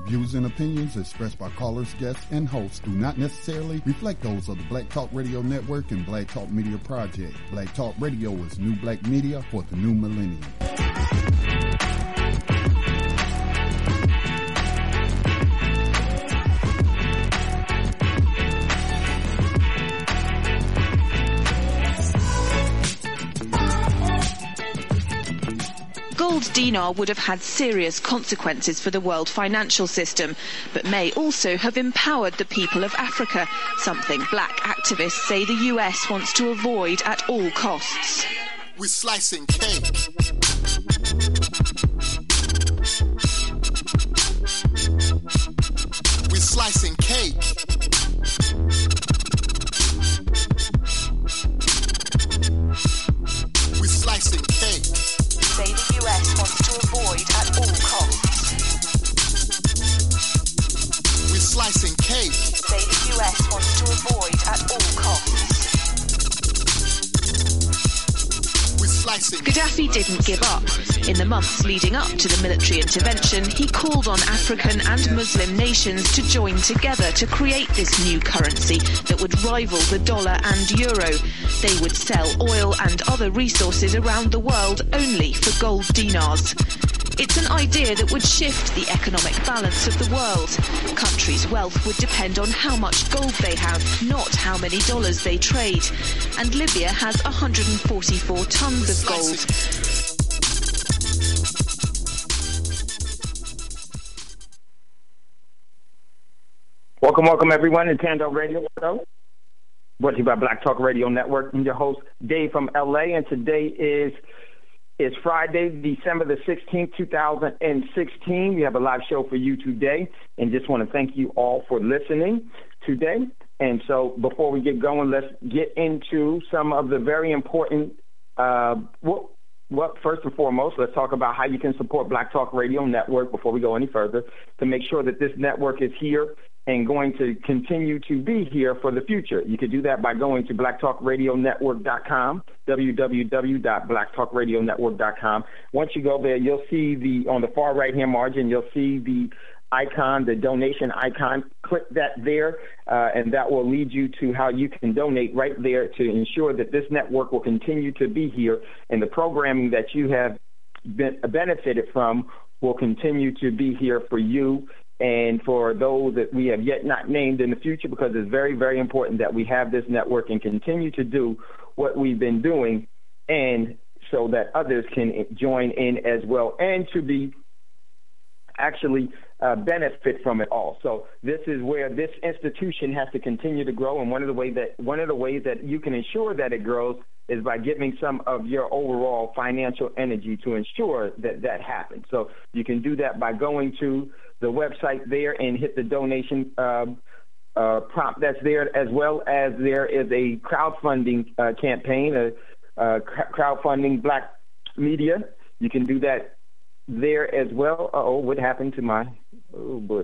Views and opinions expressed by callers, guests, and hosts do not necessarily reflect those of the Black Talk Radio Network and Black Talk Media Project. Black Talk Radio is new black media for the new millennium. Gold dinar would have had serious consequences for the world financial system, but may also have empowered the people of Africa, something black activists say the US wants to avoid at all costs. We're slicing cake. We're slicing cake. We're slicing cake. Say the US wants to avoid at all costs. We're slicing cake. Say the US wants to avoid at all costs. We're slicing. Gaddafi didn't give up. In the months leading up to the military intervention, he called on African and Muslim nations to join together to create this new currency that would rival the dollar and euro. They would sell oil and other resources around the world only for gold dinars. It's an idea that would shift the economic balance of the world. Countries' wealth would depend on how much gold they have, not how many dollars they trade. And Libya has 144 tons of gold. Welcome everyone to Tando Radio Show, brought to you by Black Talk Radio Network. I'm your host, Dave from LA, and today is Friday, December the 16th, 2016. We have a live show for you today, and just want to thank you all for listening today. And so before we get going, let's get into some of the very important, first and foremost, let's talk about how you can support Black Talk Radio Network before we go any further to make sure that this network is here and going to continue to be here for the future. You can do that by going to blacktalkradionetwork.com, www.blacktalkradionetwork.com. Once you go there, you'll see on the far right-hand margin, you'll see the icon, the donation icon. Click that there, and that will lead you to how you can donate right there to ensure that this network will continue to be here, and the programming that you have benefited from will continue to be here for you and for those that we have yet not named in the future, because it's very, very important that we have this network and continue to do what we've been doing, and so that others can join in as well and to be actually benefit from it all. So this is where this institution has to continue to grow, and one of the ways that you can ensure that it grows is by giving some of your overall financial energy to ensure that that happens. So you can do that by going to the website there and hit the donation prompt that's there, as well as there is a crowdfunding campaign, crowdfunding Black Media. You can do that there as well. What happened to my, oh boy.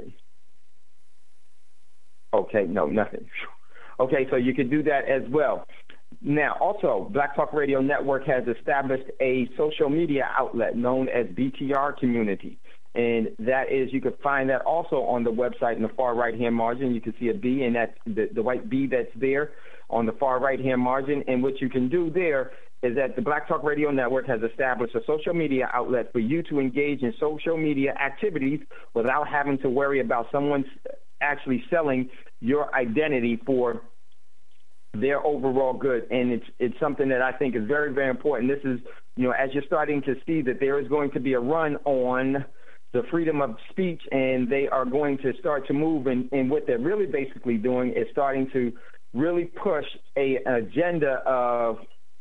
Okay, no, nothing. Okay, so you can do that as well. Now, also, Black Talk Radio Network has established a social media outlet known as BTR Community. And that is, you can find that also on the website in the far right-hand margin. You can see a B, and that's the white B that's there on the far right-hand margin. And what you can do there is that the Black Talk Radio Network has established a social media outlet for you to engage in social media activities without having to worry about someone actually selling your identity for their overall good. And it's something that I think is very, very important. This is, as you're starting to see that there is going to be a run on the freedom of speech, and they are going to start to move, and what they're really basically doing is starting to really push an agenda of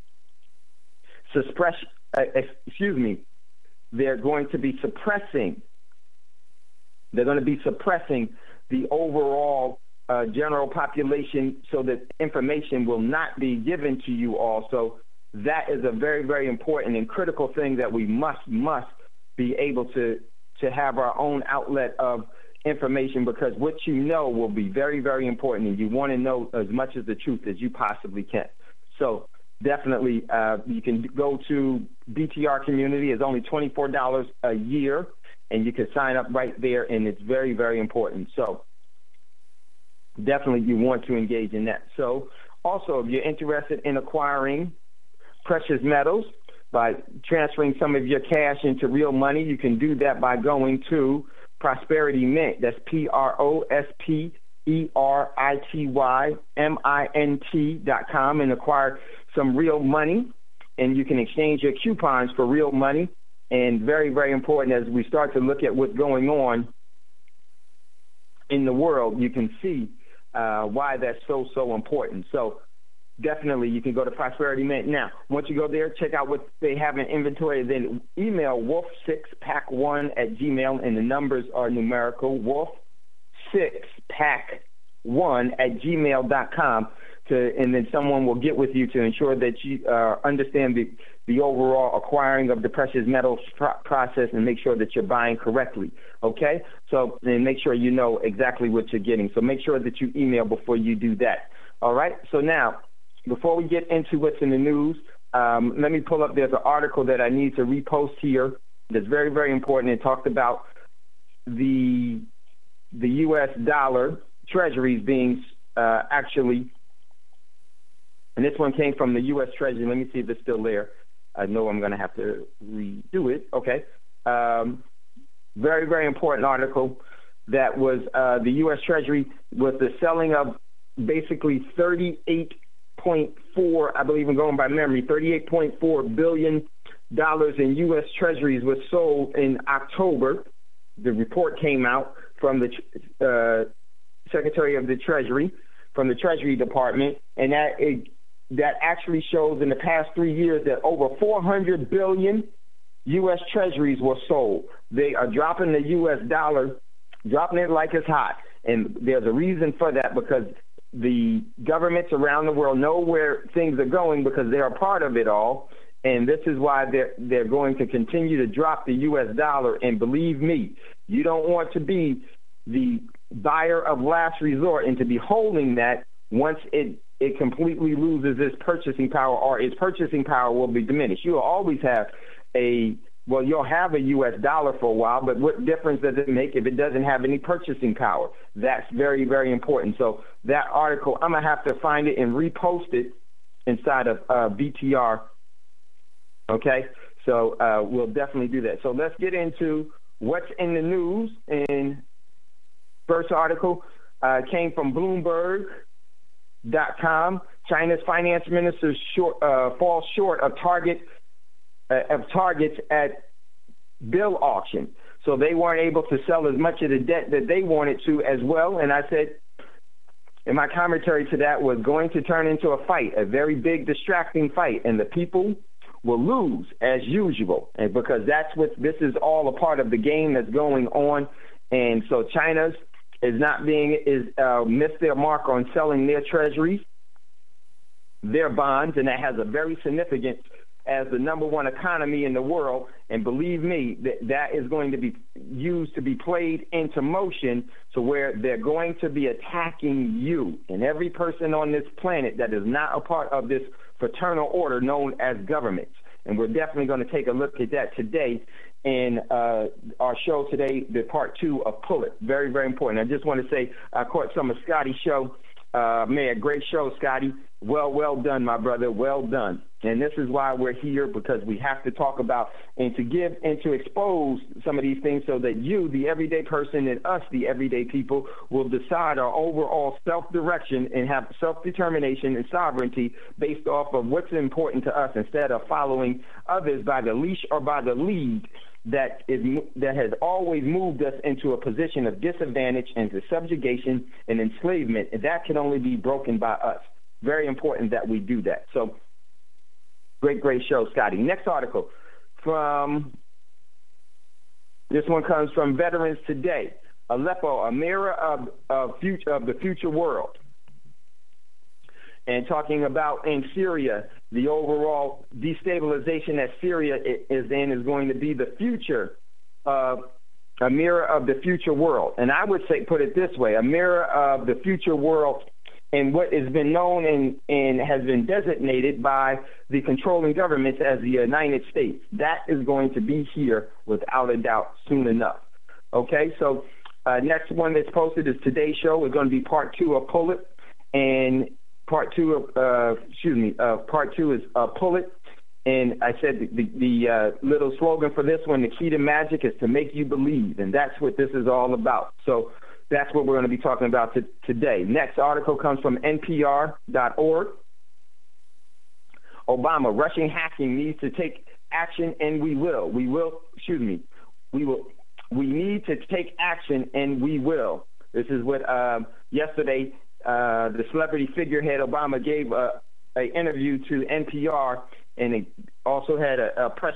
they're going to be suppressing the overall general population so that information will not be given to you all. So that is a very, very important and critical thing that we must be able to have our own outlet of information, because what you know will be very, very important, and you want to know as much of the truth as you possibly can. So definitely you can go to BTR Community. It's only $24 a year, and you can sign up right there, and it's very, very important. So definitely you want to engage in that. So also, if you're interested in acquiring precious metals by transferring some of your cash into real money, you can do that by going to Prosperity Mint. That's PROSPERITYMINT.com and acquire some real money, and you can exchange your coupons for real money. And very, very important, as we start to look at what's going on in the world, you can see why that's so important. So definitely you can go to Prosperity Mint. Now, once you go there, check out what they have in inventory. Then email wolf6pack1@gmail, and the numbers are numerical, wolf6pack1@gmail.com. And then someone will get with you to ensure that you understand the overall acquiring of the precious metals process and make sure that you're buying correctly, okay? So then make sure you know exactly what you're getting. So make sure that you email before you do that, all right? So now, before we get into what's in the news, let me pull up. There's an article that I need to repost here that's very, very important. It talked about the U.S. dollar treasuries being actually, and this one came from the U.S. Treasury. Let me see if it's still there. I know I'm going to have to redo it. Okay. Very, very important article that was the U.S. Treasury was the selling of basically 38.4, I believe I'm going by memory, $38.4 billion in U.S. Treasuries was sold in October. The report came out from the Secretary of the Treasury, from the Treasury Department, and that actually shows in the past 3 years that over 400 billion U.S. Treasuries were sold. They are dropping the U.S. dollar, dropping it like it's hot. And there's a reason for that, because the governments around the world know where things are going because they are part of it all. And this is why they're going to continue to drop the U.S. dollar. And believe me, you don't want to be the buyer of last resort and to be holding that once it completely loses its purchasing power, or its purchasing power will be diminished. You'll always have you'll have a U.S. dollar for a while, but what difference does it make if it doesn't have any purchasing power? That's very, very important. So that article, I'm going to have to find it and repost it inside of BTR. Okay? So we'll definitely do that. So let's get into what's in the news. And first article came from Bloomberg.com. China's finance minister falls short of targets at bill auction. So they weren't able to sell as much of the debt that they wanted to as well. And I said, and my commentary to that was going to turn into a fight, a very big distracting fight, and the people will lose as usual. And because this is all a part of the game that's going on. And so China's missed their mark on selling their treasuries, their bonds, and that has a very significant as the number one economy in the world. And believe me, that is going to be used to be played into motion, to where they're going to be attacking you and every person on this planet that is not a part of this fraternal order known as governments. And we're definitely going to take a look at that today in our show today, the part 2 of Pull It. Very, very important. I just want to say I caught some of Scotty's show. Man, great show, Scotty. Well done, my brother. Well done. And this is why we're here, because we have to talk about and to give and to expose some of these things so that you, the everyday person, and us, the everyday people, will decide our overall self-direction and have self-determination and sovereignty based off of what's important to us, instead of following others by the leash or by the lead that has always moved us into a position of disadvantage and to subjugation and enslavement. And that can only be broken by us. Very important that we do that. So great show, Scotty. Next article this one comes from Veterans Today. Aleppo, a mirror of the future world. And talking about in Syria, the overall destabilization that Syria is in is going to be the future of a mirror of the future world. And I would say, put it this way, a mirror of the future world in what has been known and has been designated by the controlling governments as the United States. That is going to be here without a doubt soon enough. Okay, so next one that's posted is today's show. It's going to be part 2 of Pull It, and part two is Pull It. And I said the little slogan for this one, the key to magic is to make you believe, and that's what this is all about. So that's what we're going to be talking about today. Next article comes from NPR.org. Obama, Russian hacking needs to take action, and we will. We need to take action, and we will. This is what yesterday the celebrity figurehead Obama gave an interview to NPR, and it also had a press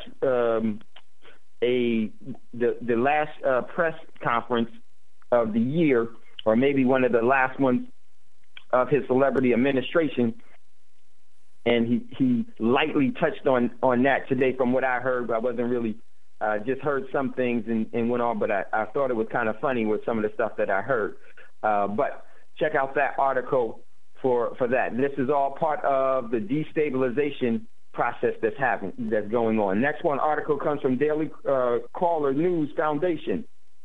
the last press conference of the year, or maybe one of the last ones of his celebrity administration, and he lightly touched on that today. From what I heard, I wasn't really just heard some things and went on, but I thought it was kind of funny with some of the stuff that I heard. But check out that article for that. This is all part of the destabilization process that's going on. Next one article comes from Daily Caller News Foundation.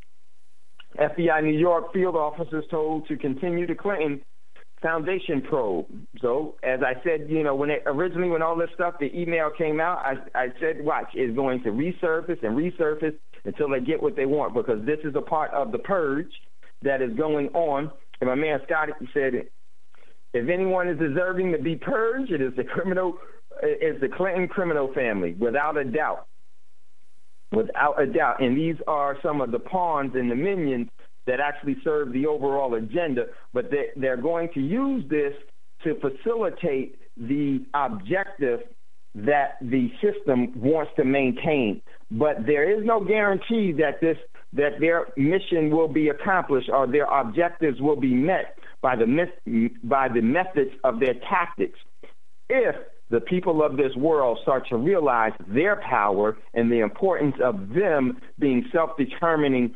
FBI New York field officers told to continue the Clinton Foundation probe. So, as I said, when all this stuff, the email came out, I said, watch, it's going to resurface and resurface until they get what they want, because this is a part of the purge that is going on. And my man Scott said, if anyone is deserving to be purged, it is the Clinton criminal family, without a doubt. Without a doubt. And these are some of the pawns and the minions that actually serve the overall agenda, but they're going to use this to facilitate the objective that the system wants to maintain. But there is no guarantee that their mission will be accomplished or their objectives will be met by the methods of their tactics. If the people of this world start to realize their power and the importance of them being self-determining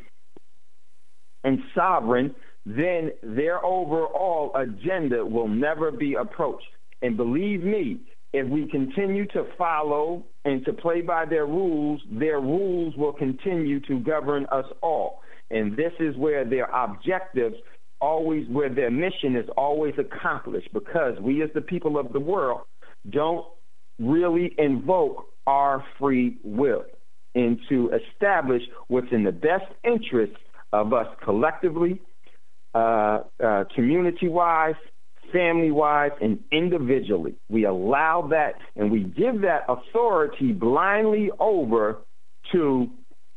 and sovereign, then their overall agenda will never be approached. And believe me, if we continue to follow and to play by their rules will continue to govern us all. And this is where their objectives where their mission is always accomplished, because we as the people of the world don't really invoke our free will and to establish what's in the best interest of us collectively, community-wise, family-wise, and individually. We allow that, and we give that authority blindly over to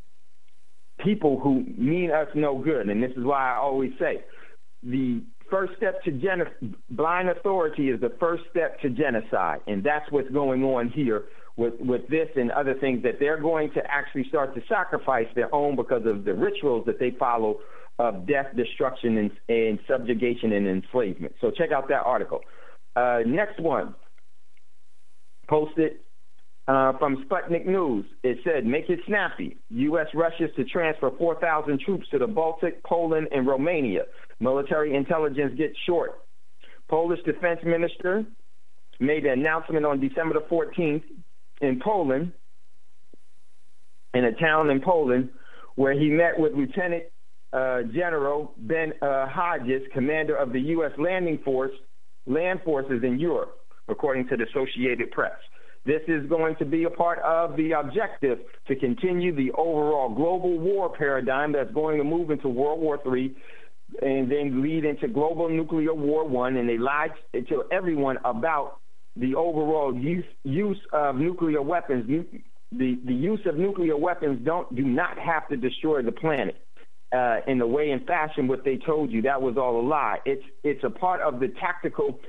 people who mean us no good. And this is why I always say the first step to blind authority is the first step to genocide, and that's what's going on here with this and other things, that they're going to actually start to sacrifice their own because of the rituals that they follow of death, destruction, and subjugation and enslavement. So check out that article. Next one, posted from Sputnik News. It said, make it snappy. U.S. rushes to transfer 4,000 troops to the Baltic, Poland, and Romania. Military intelligence gets short. Polish defense minister made an announcement on December the 14th in Poland, in a town in Poland, where he met with Lieutenant General Ben Hodges, commander of the U.S. land forces in Europe, according to the Associated Press. This is going to be a part of the objective to continue the overall global war paradigm that's going to move into World War III and then lead into global nuclear war one. And they lied to everyone about the overall use of nuclear weapons. The use of nuclear weapons do not have to destroy the planet. In the way and fashion what they told you, that was all a lie. It's a part of the tactical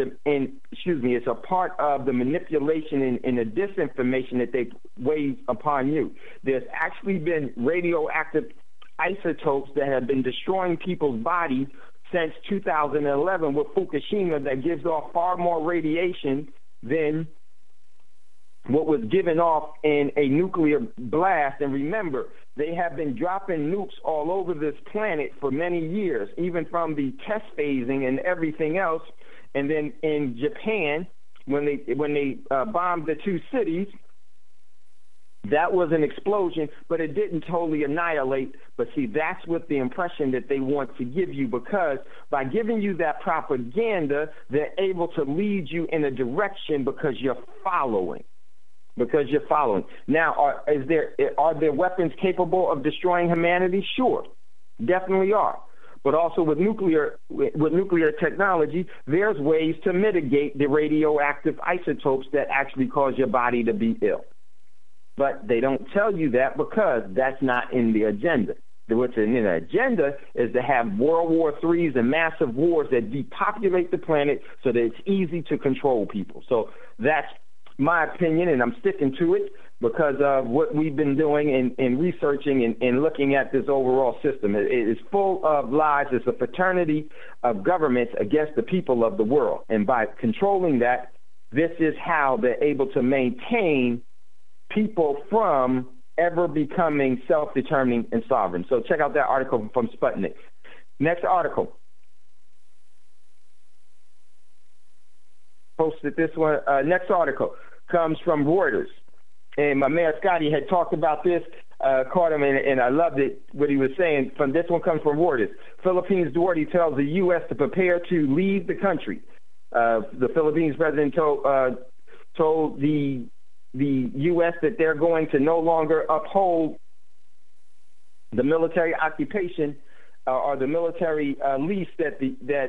it's a part of the manipulation and the disinformation that they weigh upon you. There's actually been radioactive isotopes that have been destroying people's bodies since 2011 with Fukushima, that gives off far more radiation than what was given off in a nuclear blast. And remember, they have been dropping nukes all over this planet for many years, even from the test phasing and everything else And then in Japan, when they bombed the two cities, that was an explosion, but it didn't totally annihilate. But see, that's what the impression that they want to give you, because by giving you that propaganda, they're able to lead you in a direction because you're following. Now, are there weapons capable of destroying humanity? Sure, definitely are. But also with nuclear technology, there's ways to mitigate the radioactive isotopes that actually cause your body to be ill. But they don't tell you that because that's not in the agenda. What's in the agenda is to have World War IIIs and massive wars that depopulate the planet so that it's easy to control people. So that's my opinion, and I'm sticking to it because of what we've been doing in researching and looking at this overall system. It is full of lies. It's a fraternity of governments against the people of the world. And by controlling that, this is how they're able to maintain people from ever becoming self-determining and sovereign. So check out that article from Sputnik. Next article. Posted this one. Next article comes from Reuters. And my man Scotty had talked about this, caught him, and I loved it, what he was saying. This one comes from Reuters. Philippines Duarte tells the U.S. to prepare to leave the country. The Philippines president told the U.S. that they're going to no longer uphold the military occupation or the military lease that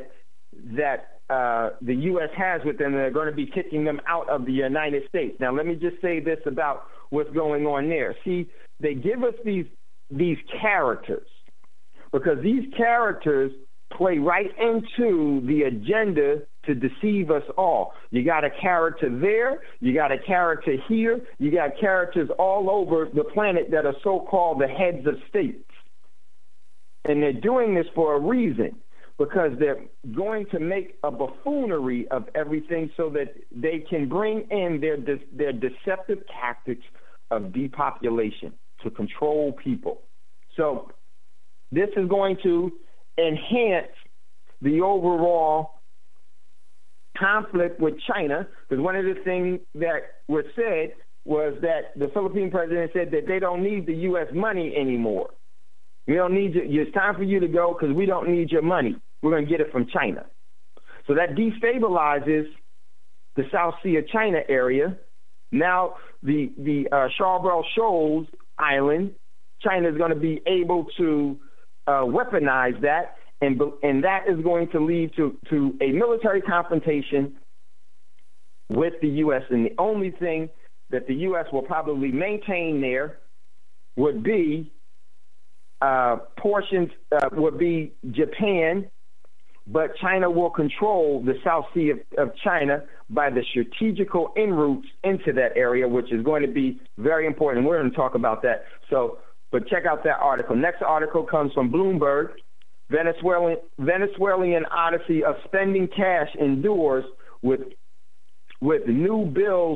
the U.S. has with them. They're going to be kicking them out of the United States. Now, let me just say this about what's going on there. See, they give us these characters because these characters play right into the agenda to deceive us all. You got a character there, you got a character here, you got characters all over the planet that are so-called the heads of states. And they're doing this for a reason, because they're going to make a buffoonery of everything so that they can bring in their deceptive tactics of depopulation to control people. So this is going to enhance the overall conflict with China, because one of the things that was said was that the Philippine president said that they don't need the U.S. money anymore. We don't need you. It's time for you to go because we don't need your money. We're going to get it from China. So that destabilizes the South Sea of China area. Now the Scarborough Shoals Island, China is going to be able to weaponize that, and that is going to lead to a military confrontation with the U.S. And the only thing that the U.S. will probably maintain there would be would be Japan, but China will control the South Sea of China by the strategical en-routes into that area, which is going to be very important. We're going to talk about that. But check out that article. Next article comes from Bloomberg. Venezuelan odyssey of spending cash endures with new bills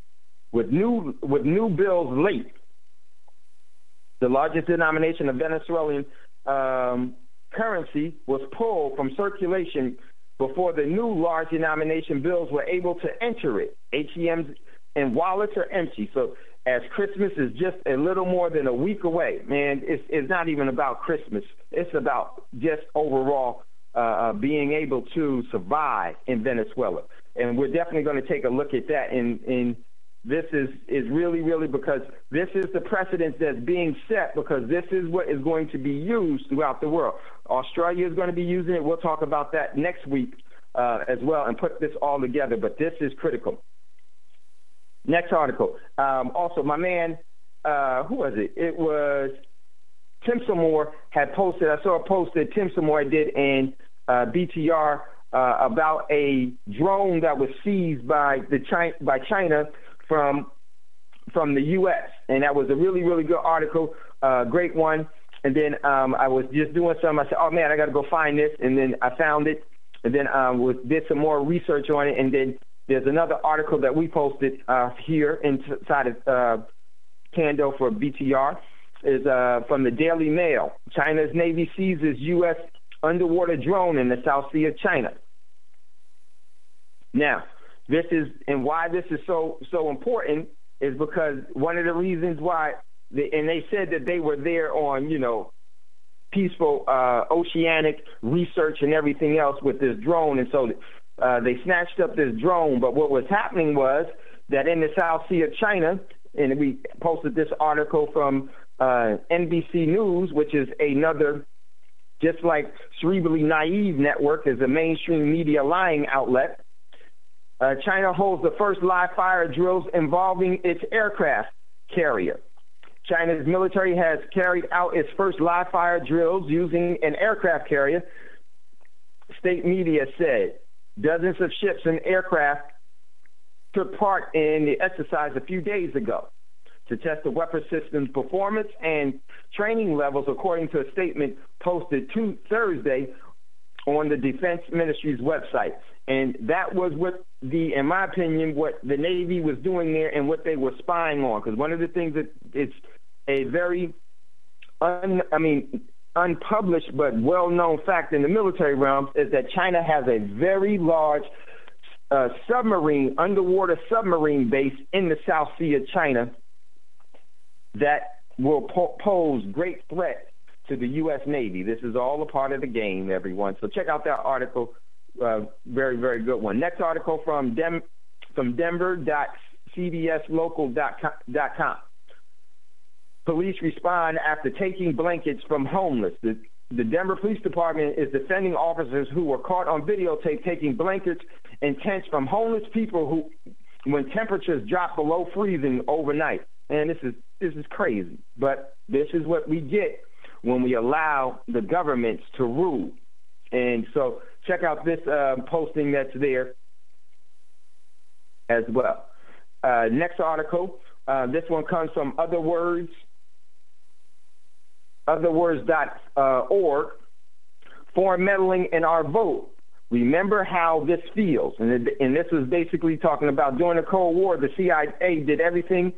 late. The largest denomination of Venezuelan currency was pulled from circulation before the new large denomination bills were able to enter it. ATMs and wallets are empty. So as Christmas is just a little more than a week away, man, it's not even about Christmas. It's about just overall being able to survive in Venezuela. And we're definitely going to take a look at that. And this is really, really, because this is the precedent that's being set, because this is what is going to be used throughout the world. Australia is going to be using it. We'll talk about that next week as well and put this all together. But this is critical. Next article. Also, my man, who was it? It was Tim Seymour had posted. I saw a post that Tim Seymour did in BTR about a drone that was seized by China from the U.S. And that was a really, really good article, great one. And then I was just doing something. I said, oh, man, I got to go find this. And then I found it. And then did some more research on it. And then there's another article that we posted here inside of Kando for BTR. Is from the Daily Mail. China's Navy seizes U.S. underwater drone in the South Sea of China. Now, this is, and why this is so important is because one of the reasons why, and they said that they were there on, peaceful oceanic research and everything else with this drone, and so they snatched up this drone. But what was happening was that in the South Sea of China, and we posted this article from NBC News, which is another, just like Cerebrally Naive Network is a mainstream media lying outlet. China holds the first live fire drills involving its aircraft carrier. China's military has carried out its first live fire drills using an aircraft carrier, state media said. Dozens of ships and aircraft took part in the exercise a few days ago to test the weapon system's performance and training levels, according to a statement posted Thursday on the Defense Ministry's website. And that was what in my opinion, what the Navy was doing there and what they were spying on. Because one of the things that it's a very, unpublished but well-known fact in the military realm is that China has a very large underwater submarine base in the South Sea of China that will pose great threat to the U.S. Navy. This is all a part of the game, everyone. So check out that article. Very, very good one. Next article from Denver.cbslocal.com. Police respond after taking blankets from homeless. The Denver Police Department is defending officers who were caught on videotape taking blankets and tents from homeless people when temperatures drop below freezing overnight. And this is crazy, but this is what we get when we allow the governments to rule. And so check out this posting that's there as well. Next article, this one comes from otherwords.org. Foreign meddling in our vote. Remember how this feels. And this was basically talking about during the Cold War, the CIA did everything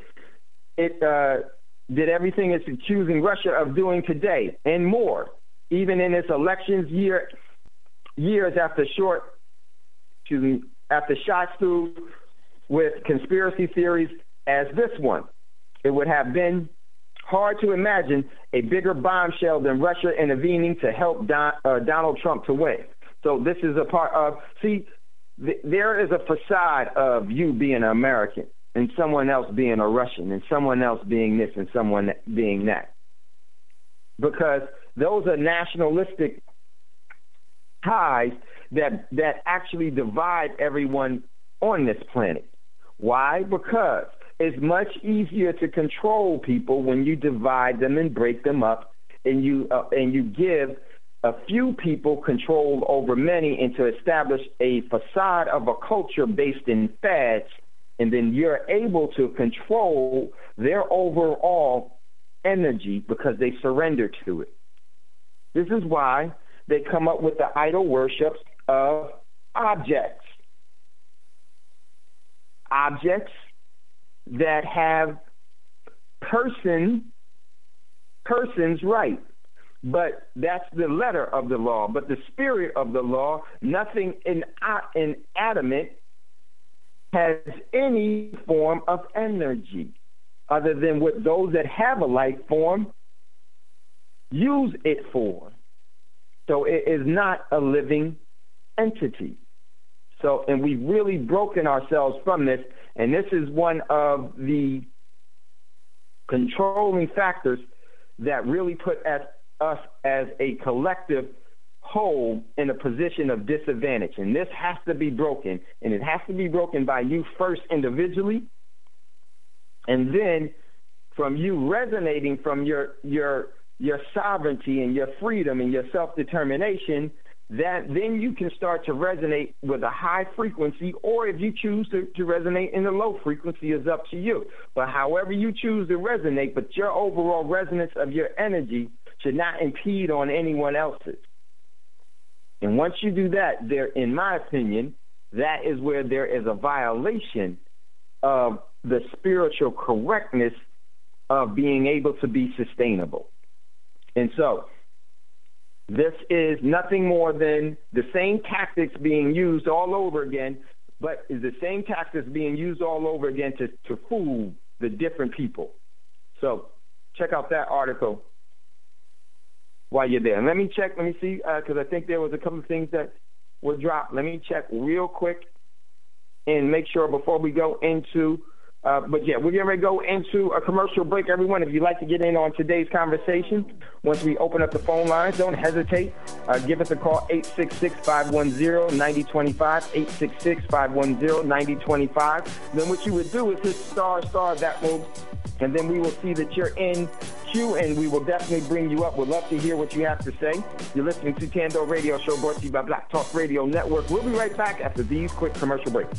it's accusing Russia of doing today and more, even in its elections years after shots through with conspiracy theories as this one. It would have been hard to imagine a bigger bombshell than Russia intervening to help Donald Trump to win. So this is a part of, there is a facade of you being an American and someone else being a Russian and someone else being this and someone being that. Because those are nationalistic ties that actually divide everyone on this planet. Why? Because it's much easier to control people when you divide them and break them up, and you give a few people control over many, and to establish a facade of a culture based in fads, and then you're able to control their overall energy because they surrender to it. This is why they come up with the idol worship of objects. Objects that have persons right. But that's the letter of the law. But the spirit of the law, nothing inanimate has any form of energy other than what those that have a life form use it for. So it is not a living entity. So, and we've really broken ourselves from this, and this is one of the controlling factors that really put us as a collective whole in a position of disadvantage. And this has to be broken, and it has to be broken by you first individually, and then from you resonating from your sovereignty and your freedom and your self-determination, that then you can start to resonate with a high frequency, or if you choose to resonate in a low frequency, is up to you. But however you choose to resonate, but your overall resonance of your energy should not impede on anyone else's. And once you do that, there, in my opinion, that is where there is a violation of the spiritual correctness of being able to be sustainable. And so this is nothing more than the same tactics being used all over again but is the same tactics being used all over again to fool the different people. So check out that article while you're there. And let me see, because I think there was a couple of things that were dropped. Let me check real quick and make sure before we go into but yeah, we're getting ready to go into a commercial break, everyone. If you'd like to get in on today's conversation, once we open up the phone lines, don't hesitate. Give us a call, 866-510-9025, 866-510-9025. Then what you would do is hit star, that will, and then we will see that you're in queue, and we will definitely bring you up. We'd love to hear what you have to say. You're listening to Tando Radio Show, brought to you by Black Talk Radio Network. We'll be right back after these quick commercial breaks.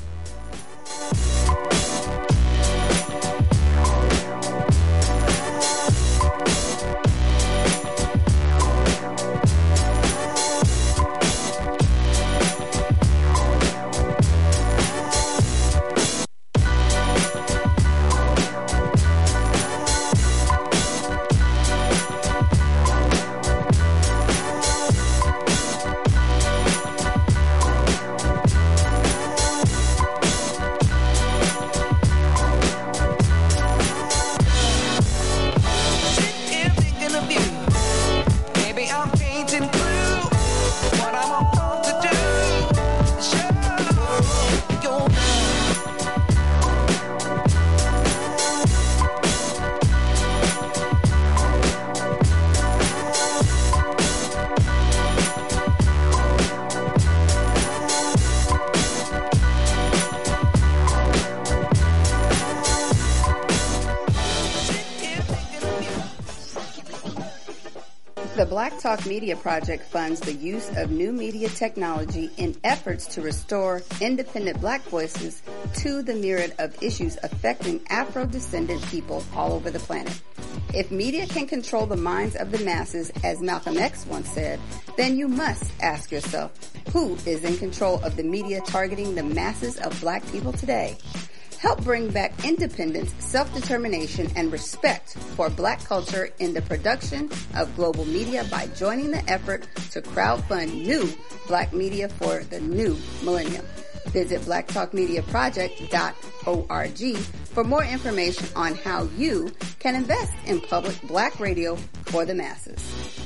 The Black Talk Media Project funds the use of new media technology in efforts to restore independent black voices to the myriad of issues affecting Afro-descendant people all over the planet. If media can control the minds of the masses, as Malcolm X once said, then you must ask yourself, who is in control of the media targeting the masses of black people today? Help bring back independence, self-determination, and respect for black culture in the production of global media by joining the effort to crowdfund new black media for the new millennium. Visit blacktalkmediaproject.org for more information on how you can invest in public black radio for the masses.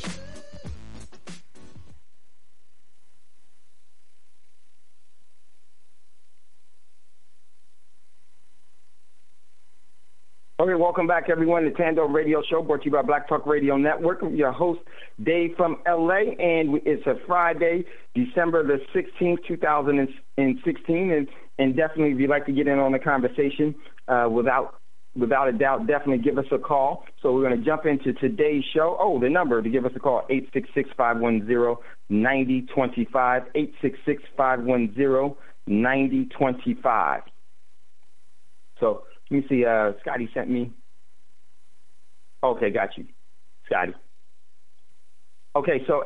Okay, welcome back, everyone, to Tando Radio Show, brought to you by Black Talk Radio Network. I'm your host, Dave from L.A., and it's a Friday, December the 16th, 2016, and definitely, if you'd like to get in on the conversation, without a doubt, definitely give us a call. So we're going to jump into today's show. Oh, the number to give us a call, 866-510-9025, 866-510-9025. So let me see, Scotty sent me. Okay, got you, Scotty. Okay, so,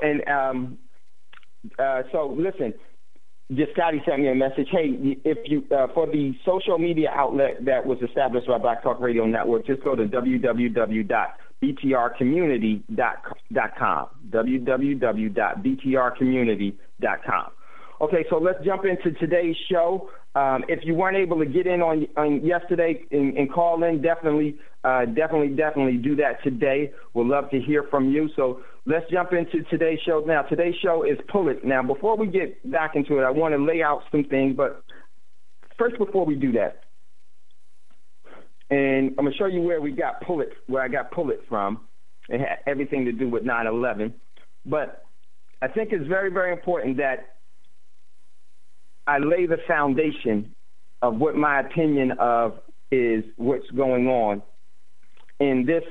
so listen, just Scotty sent me a message. Hey, if you, for the social media outlet that was established by Black Talk Radio Network, just go to www.btrcommunity.com, www.btrcommunity.com. Okay, so let's jump into today's show. If you weren't able to get in on yesterday and call in, definitely do that today. We'd love to hear from you. So let's jump into today's show now. Today's show is Pull It. Now, before we get back into it, I want to lay out some things. But first, before we do that, and I'm going to show you where I got Pull It from. It had everything to do with 9/11. But I think it's very, very important that I lay the foundation of what my opinion of is what's going on in this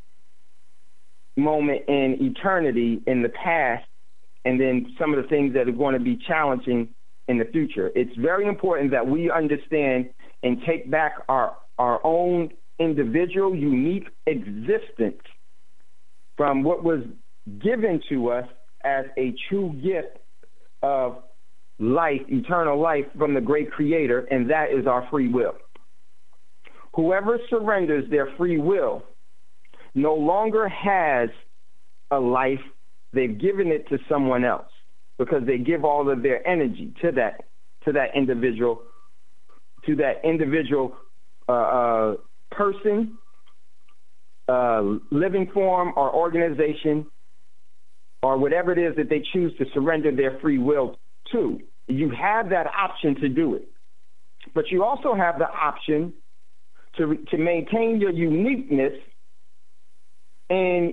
moment in eternity, in the past, and then some of the things that are going to be challenging in the future. It's very important that we understand and take back our own individual, unique existence from what was given to us as a true gift of life, eternal life from the great Creator, and that is our free will. Whoever surrenders their free will no longer has a life. They've given it to someone else because they give all of their energy to that individual to that individual person, living form, or organization, or whatever it is that they choose to surrender their free will to. You have that option to do it. But you also have the option to maintain your uniqueness and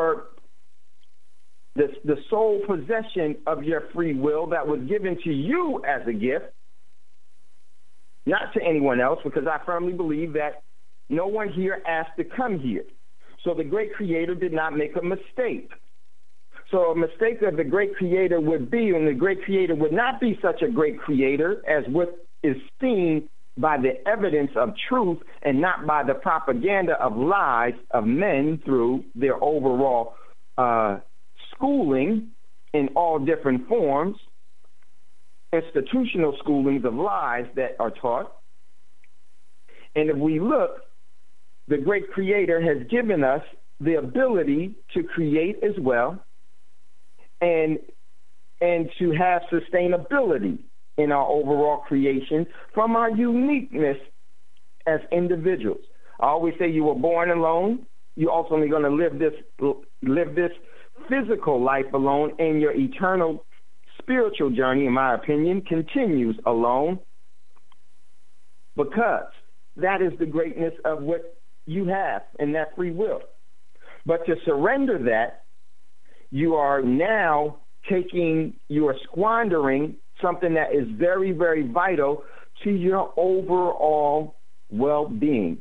the sole possession of your free will that was given to you as a gift, not to anyone else, because I firmly believe that no one here asked to come here. So the great creator did not make a mistake. So a mistake of the great creator would be, and the great creator would not be such a great creator as what is seen by the evidence of truth and not by the propaganda of lies of men through their overall schooling in all different forms, institutional schoolings of lies that are taught. And if we look, the great creator has given us the ability to create as well and to have sustainability in our overall creation from our uniqueness as individuals. I always say you were born alone. You're also only going to live this physical life alone, and your eternal spiritual journey, in my opinion, continues alone, because that is the greatness of what you have in that free will. But to surrender that, you are now squandering something that is very, very vital to your overall well-being,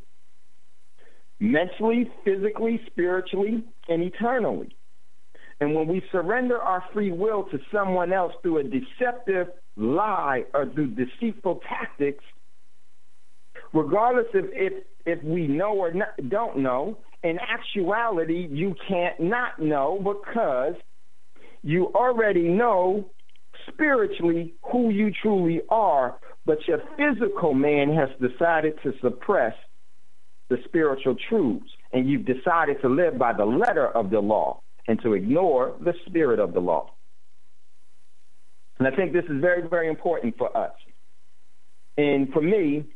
mentally, physically, spiritually, and eternally. And when we surrender our free will to someone else through a deceptive lie or through deceitful tactics, regardless of if we know or don't know, in actuality, you can't not know, because you already know spiritually who you truly are, but your physical man has decided to suppress the spiritual truths, and you've decided to live by the letter of the law and to ignore the spirit of the law. And I think this is very, very important for us. And for me,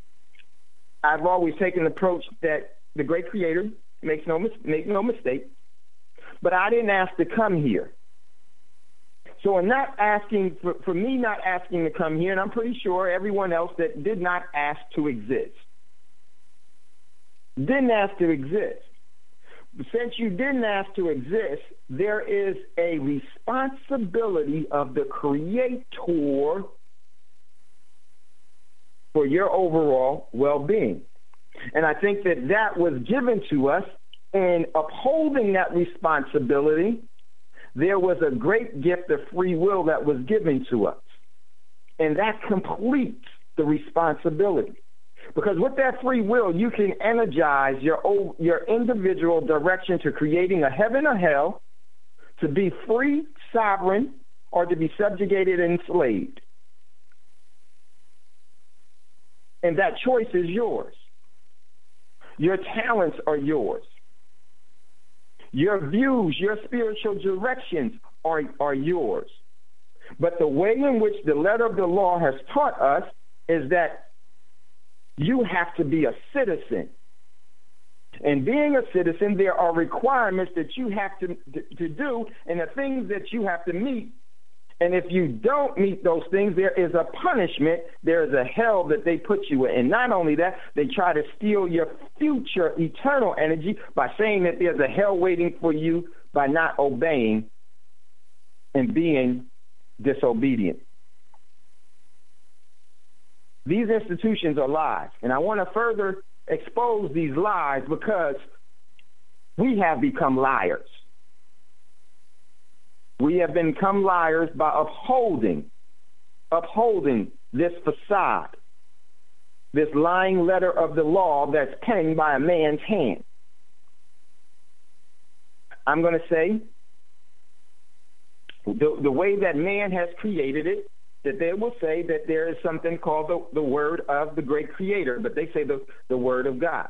I've always taken the approach that the great creator makes no mistake, but I didn't ask to come here. So in not asking, for me not asking to come here, and I'm pretty sure everyone else that did not ask to exist, didn't ask to exist. Since you didn't ask to exist, there is a responsibility of the creator for your overall well-being. And I think that was given to us, and upholding that responsibility, there was a great gift of free will that was given to us. And that completes the responsibility. Because with that free will, you can energize your individual direction to creating a heaven or hell, to be free, sovereign, or to be subjugated and enslaved. And that choice is yours. Your talents are yours. Your views, your spiritual directions are yours. But the way in which the letter of the law has taught us is that you have to be a citizen. And being a citizen, there are requirements that you have to do, and the things that you have to meet. And if you don't meet those things, there is a punishment. There is a hell that they put you in. And not only that, they try to steal your future eternal energy by saying that there's a hell waiting for you by not obeying and being disobedient. These institutions are lies. And I want to further expose these lies because we have become liars. We have become liars by upholding this facade, this lying letter of the law that's penned by a man's hand. I'm going to say the way that man has created it, that they will say that there is something called the word of the great creator, but they say the word of God.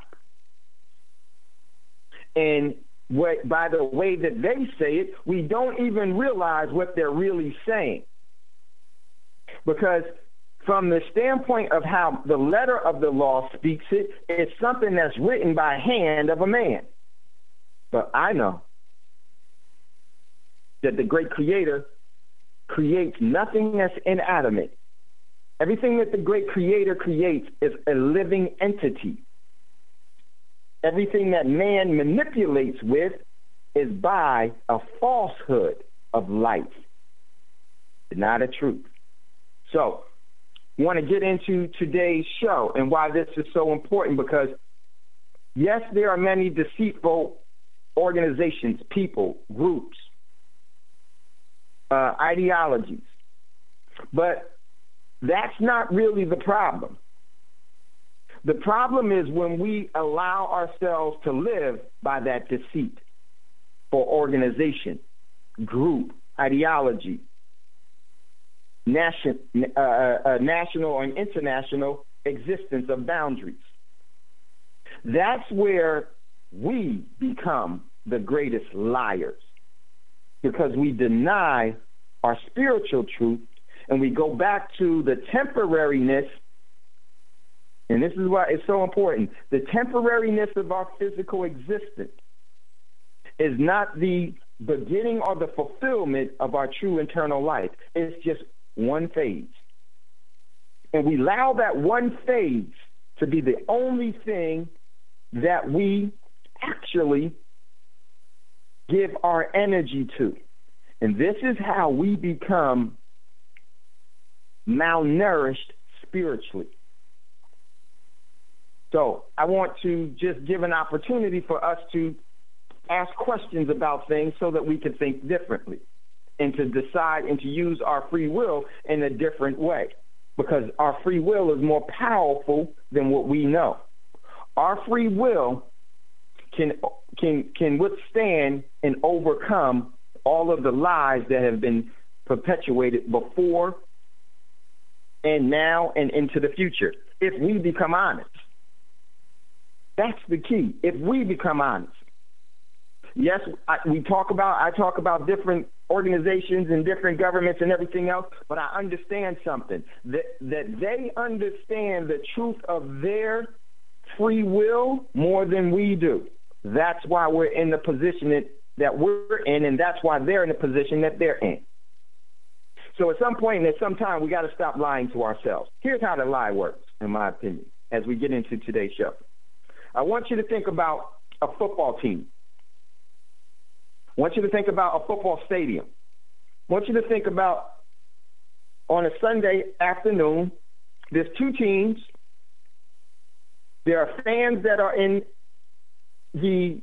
And by the way that they say it, we don't even realize what they're really saying. Because from the standpoint of how the letter of the law speaks it, it's something that's written by hand of a man. But I know that the great Creator creates nothing that's inanimate. Everything that the great Creator creates is a living entity. Everything that man manipulates with is by a falsehood of life, not a truth. So, I want to get into today's show and why this is so important, because, yes, there are many deceitful organizations, people, groups, ideologies, but that's not really the problem. The problem is when we allow ourselves to live by that deceit for organization, group, ideology, national and international existence of boundaries. That's where we become the greatest liars, because we deny our spiritual truth and we go back to the temporariness. And this is why it's so important. The temporariness of our physical existence is not the beginning or the fulfillment of our true internal life. It's just one phase. And we allow that one phase to be the only thing that we actually give our energy to. And this is how we become malnourished spiritually. So I want to just give an opportunity for us to ask questions about things so that we can think differently and to decide and to use our free will in a different way, because our free will is more powerful than what we know. Our free will can withstand and overcome all of the lies that have been perpetuated before and now and into the future, if we become honest. That's the key. If we become honest. Yes, I talk about different organizations and different governments and everything else, but I understand something, that they understand the truth of their free will more than we do. That's why we're in the position that we're in, and that's why they're in the position that they're in. So at some point and at some time, we got to stop lying to ourselves. Here's how the lie works, in my opinion, as we get into today's show. I want you to think about a football team. I want you to think about a football stadium. I want you to think about on a Sunday afternoon, there's two teams. There are fans that are in the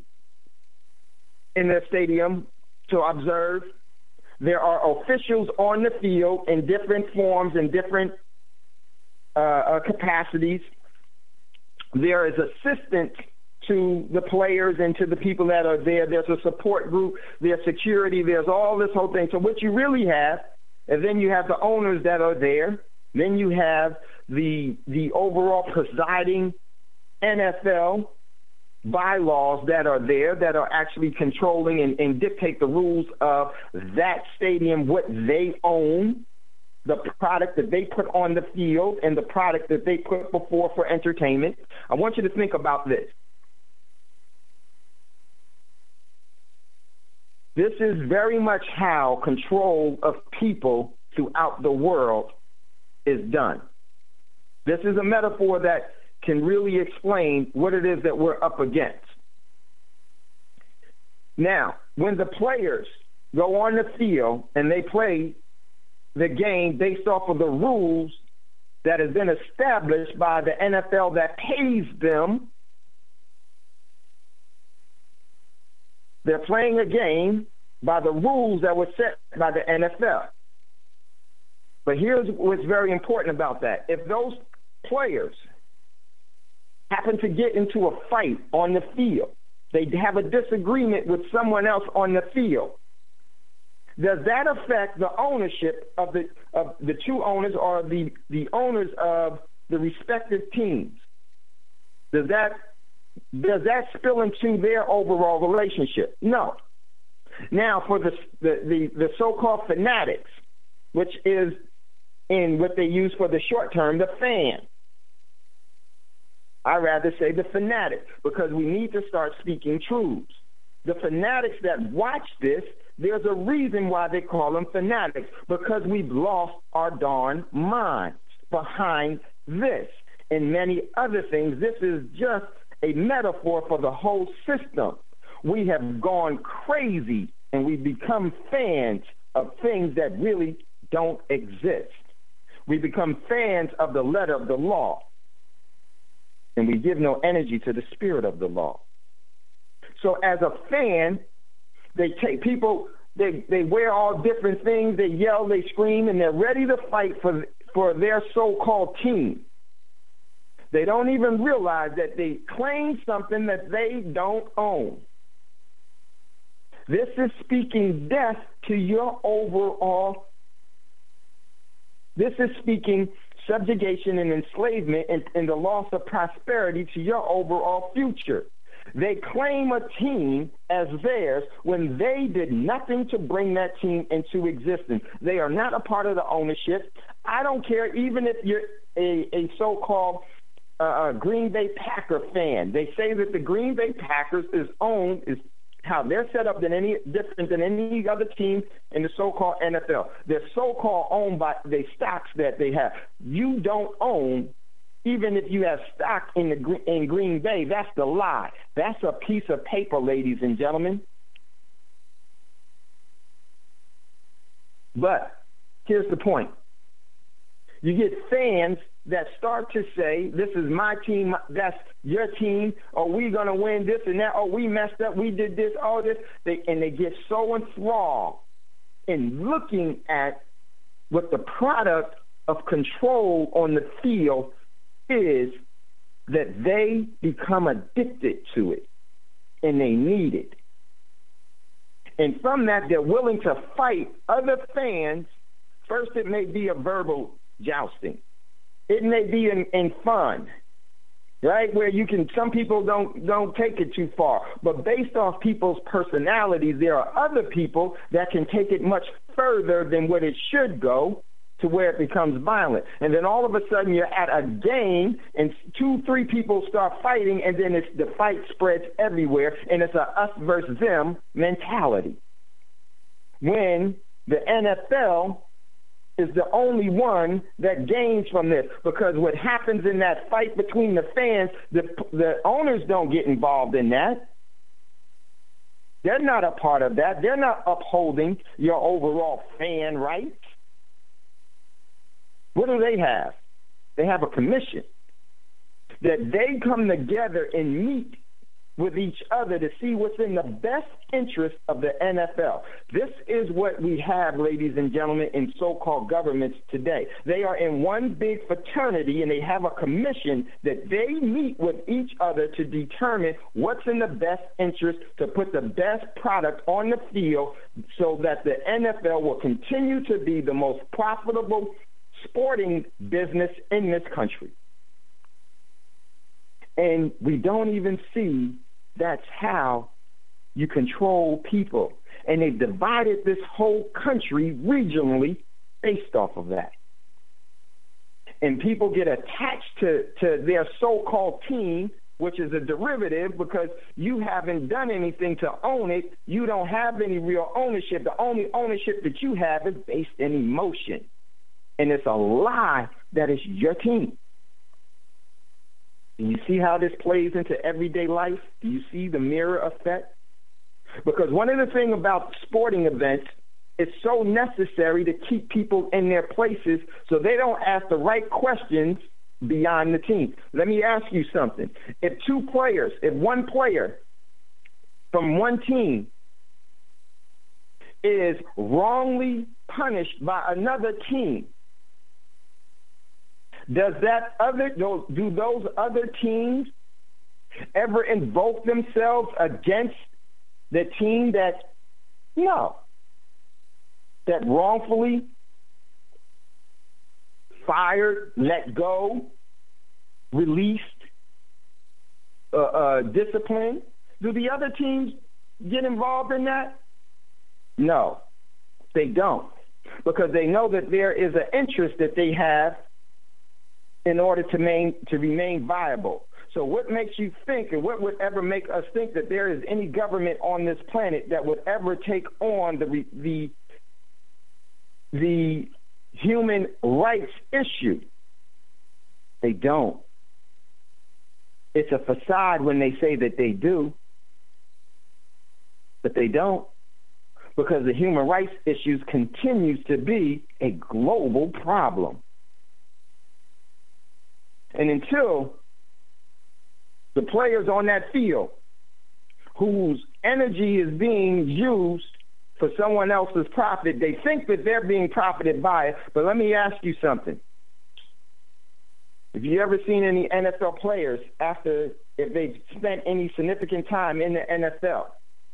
stadium to observe. There are officials on the field in different forms and different capacities. There is assistance to the players and to the people that are there. There's a support group. There's security. There's all this whole thing. So what you really have, and then you have the owners that are there. Then you have the overall presiding NFL bylaws that are there that are actually controlling and dictate the rules of that stadium, what they own, the product that they put on the field, and the product that they put before for entertainment. I want you to think about this. This is very much how control of people throughout the world is done. This is a metaphor that can really explain what it is that we're up against. Now, when the players go on the field and they play the game based off of the rules that has been established by the NFL that pays them, they're playing a game by the rules that were set by the NFL. But here's what's very important about that. If those players happen to get into a fight on the field, they have a disagreement with someone else on the field, does that affect the ownership of the two owners or the owners of the respective teams? Does that spill into their overall relationship? No. Now, for the so-called fanatics, which is in what they use for the short term, the fan. I rather say the fanatics, because we need to start speaking truths. The fanatics that watch this, there's a reason why they call them fanatics, because we've lost our darn minds behind this and many other things. This is just a metaphor for the whole system. We have gone crazy and we've become fans of things that really don't exist. We become fans of the letter of the law, and we give no energy to the spirit of the law. So as a fan, they take people, they wear all different things, they yell, they scream, and they're ready to fight for their so-called team. They don't even realize that they claim something that they don't own. This is speaking death to your overall. This is speaking subjugation and enslavement and the loss of prosperity to your overall future. They claim a team as theirs when they did nothing to bring that team into existence. They are not a part of the ownership. I don't care even if you're a so-called Green Bay Packer fan. They say that the Green Bay Packers is how they're set up different than any other team in the so-called NFL. They're so-called owned by the stocks that they have. You don't own, even if you have stock in Green Bay. That's the lie. That's a piece of paper, ladies and gentlemen. But here's the point. You get fans that start to say, this is my team, that's your team, or we going to win this and that, or we messed up, we did this, all this. And they get so enthralled in looking at what the product of control on the field is that they become addicted to it, and they need it. And from that, they're willing to fight other fans. First, it may be a verbal jousting. It may be in fun, right? Where some people don't take it too far. But based off people's personalities, there are other people that can take it much further than what it should go, to where it becomes violent. And then all of a sudden you're at a game and 2-3 people start fighting, and then the fight spreads everywhere, and it's a us versus them mentality. When the NFL is the only one that gains from this, because what happens in that fight between the fans, the owners don't get involved in that. They're not a part of that. They're not upholding your overall fan rights. What do they have? They have a commission that they come together and meet with each other to see what's in the best interest of the NFL. This is what we have, ladies and gentlemen, in so-called governments today. They are in one big fraternity, and they have a commission that they meet with each other to determine what's in the best interest to put the best product on the field so that the NFL will continue to be the most profitable sporting business in this country. And we don't even see that's how you control people. And they've divided this whole country regionally based off of that. And people get attached to their so-called team, which is a derivative, because you haven't done anything to own it. You don't have any real ownership. The only ownership that you have is based in emotion. And it's a lie that it's your team. Do you see how this plays into everyday life? Do you see the mirror effect? Because one of the things about sporting events, it's so necessary to keep people in their places so they don't ask the right questions beyond the team. Let me ask you something. If one player from one team is wrongly punished by another team, do those other teams ever invoke themselves against the team that wrongfully fired, let go, released, disciplined? Do the other teams get involved in that? No, they don't. because they know that there is an interest that they have in order to remain viable. So what makes you think, and what would ever make us think that there is any government on this planet that would ever take on the human rights issue? They don't. It's a facade when they say that they do, but they don't, because the human rights issues continues to be a global problem. And until the players on that field whose energy is being used for someone else's profit, they think that they're being profited by it. But let me ask you something. Have you ever seen any NFL players if they've spent any significant time in the NFL?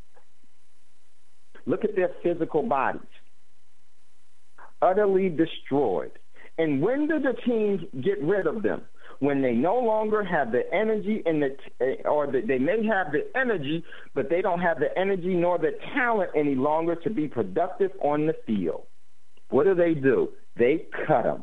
Look at their physical bodies. Utterly destroyed. And when do the teams get rid of them? When they no longer have the energy they may have the energy, but they don't have the energy nor the talent any longer to be productive on the field. What do? They cut them.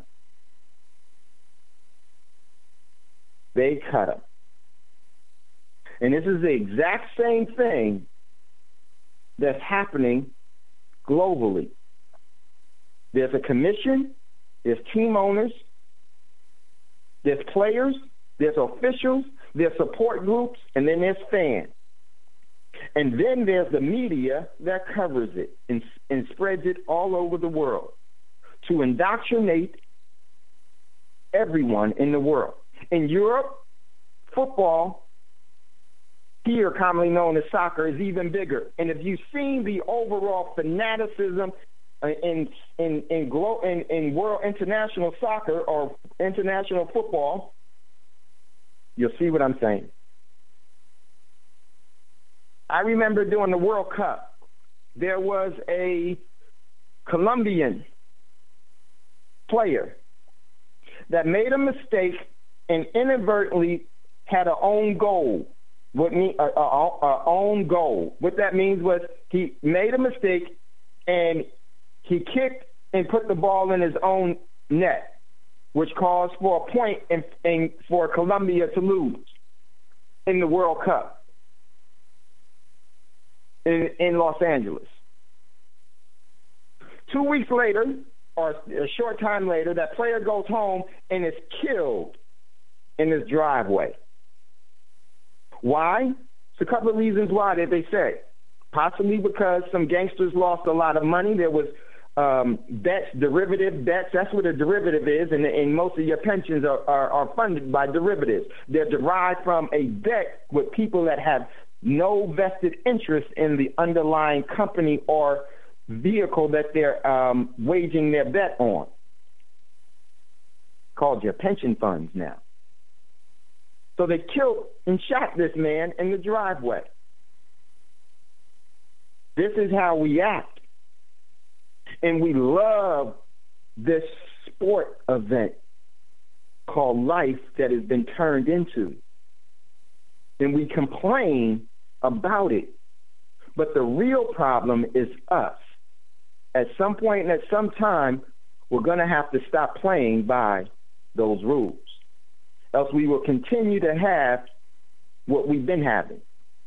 They cut them. And this is the exact same thing that's happening globally. There's a commission, there's team owners, there's players, there's officials, there's support groups, and then there's fans. And then there's the media that covers it and spreads it all over the world to indoctrinate everyone in the world. In Europe, football, here commonly known as soccer, is even bigger. And if you've seen the overall fanaticism in world international soccer or international football, you'll see what I'm saying. I remember during the World Cup, there was a Colombian player that made a mistake and inadvertently had an own goal. Own goal. What that means was he made a mistake and he kicked and put the ball in his own net, which caused for a point and for Colombia to lose in the World Cup in Los Angeles. 2 weeks later, or a short time later, that player goes home and is killed in his driveway. Why? It's a couple of reasons why that they say. Possibly because some gangsters lost a lot of money. There was bets, derivative bets. That's what a derivative is, and most of your pensions are funded by derivatives. They're derived from a bet with people that have no vested interest in the underlying company or vehicle that they're waging their bet on. Called your pension funds now. So they killed and shot this man in the driveway. This is how we act. And we love this sport event called life that has been turned into. And we complain about it. But the real problem is us. At some point and at some time, we're going to have to stop playing by those rules. Else we will continue to have what we've been having.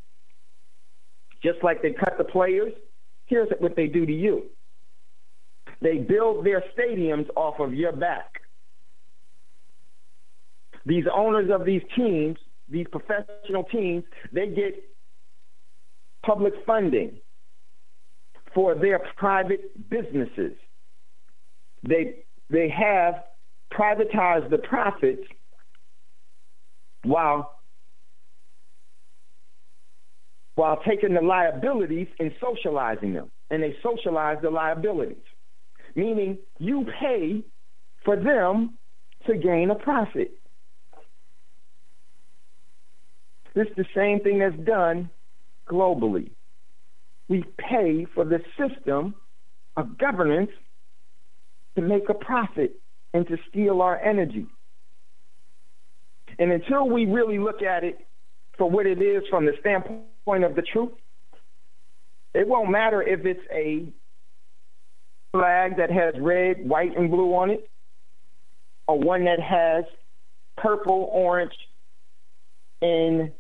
Just like they cut the players, here's what they do to you. They build their stadiums off of your back. These owners of these teams, these professional teams, they get public funding for their private businesses. They have privatized the profits while taking the liabilities and socializing them. And they socialize the liabilities, meaning you pay for them to gain a profit. This is the same thing that's done globally. We pay for the system of governance to make a profit and to steal our energy. And until we really look at it for what it is from the standpoint of the truth, it won't matter if it's a flag that has red, white, and blue on it, or one that has purple, orange, and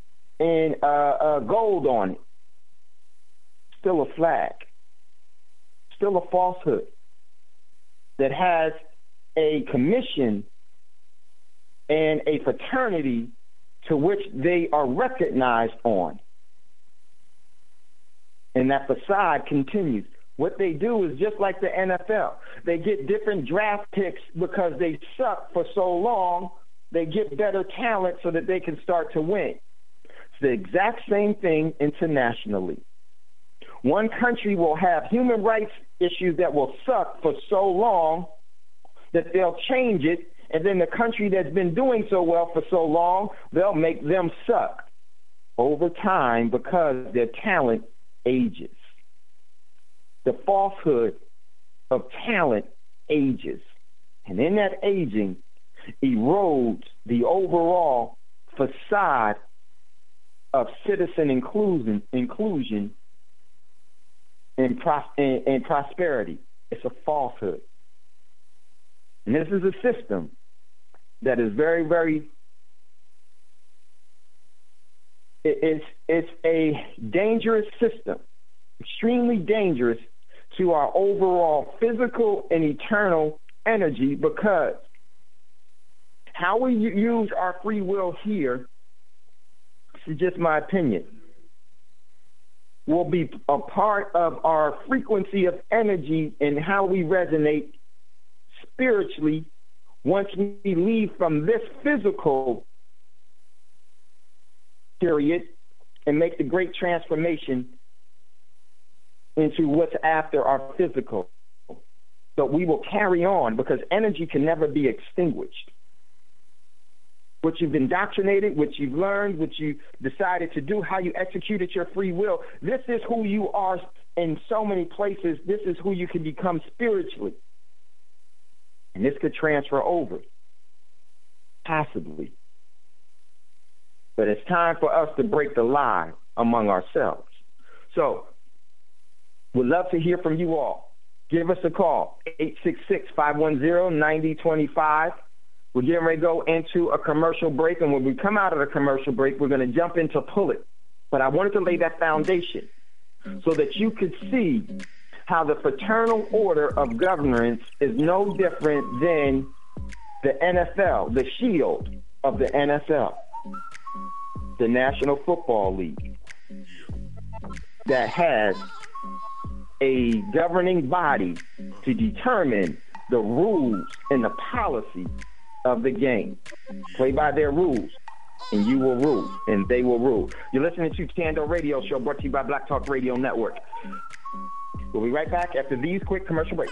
gold on it. Still a flag. Still a falsehood that has a commission and a fraternity to which they are recognized on. And that facade continues. What they do is just like the NFL. They get different draft picks because they suck for so long, they get better talent so that they can start to win. It's the exact same thing internationally. One country will have human rights issues that will suck for so long that they'll change it, and then the country that's been doing so well for so long, they'll make them suck over time because their talent ages. The falsehood of talent ages, and in that aging erodes the overall facade of citizen inclusion and prosperity. It's a falsehood. And this is a system that is very, very, it's a dangerous system, extremely dangerous to our overall physical and eternal energy, because how we use our free will here, this is just my opinion, will be a part of our frequency of energy and how we resonate spiritually once we leave from this physical period and make the great transformation into what's after our physical. But we will carry on because energy can never be extinguished. What you've indoctrinated, what you've learned, what you decided to do, how you executed your free will, this is who you are in so many places. This is who you can become spiritually. And this could transfer over, possibly. But it's time for us to break the lie among ourselves. So, we'd love to hear from you all. Give us a call, 866-510-9025. We're getting ready to go into a commercial break, and when we come out of the commercial break, we're going to jump into Pull It. But I wanted to lay that foundation so that you could see how the fraternal order of governance is no different than the NFL, the shield of the NFL, the National Football League, that has a governing body to determine the rules and the policy of the game. Play by their rules, and you will rule, and they will rule. You're listening to Tando Radio Show, brought to you by Black Talk Radio Network. We'll be right back after these quick commercial breaks.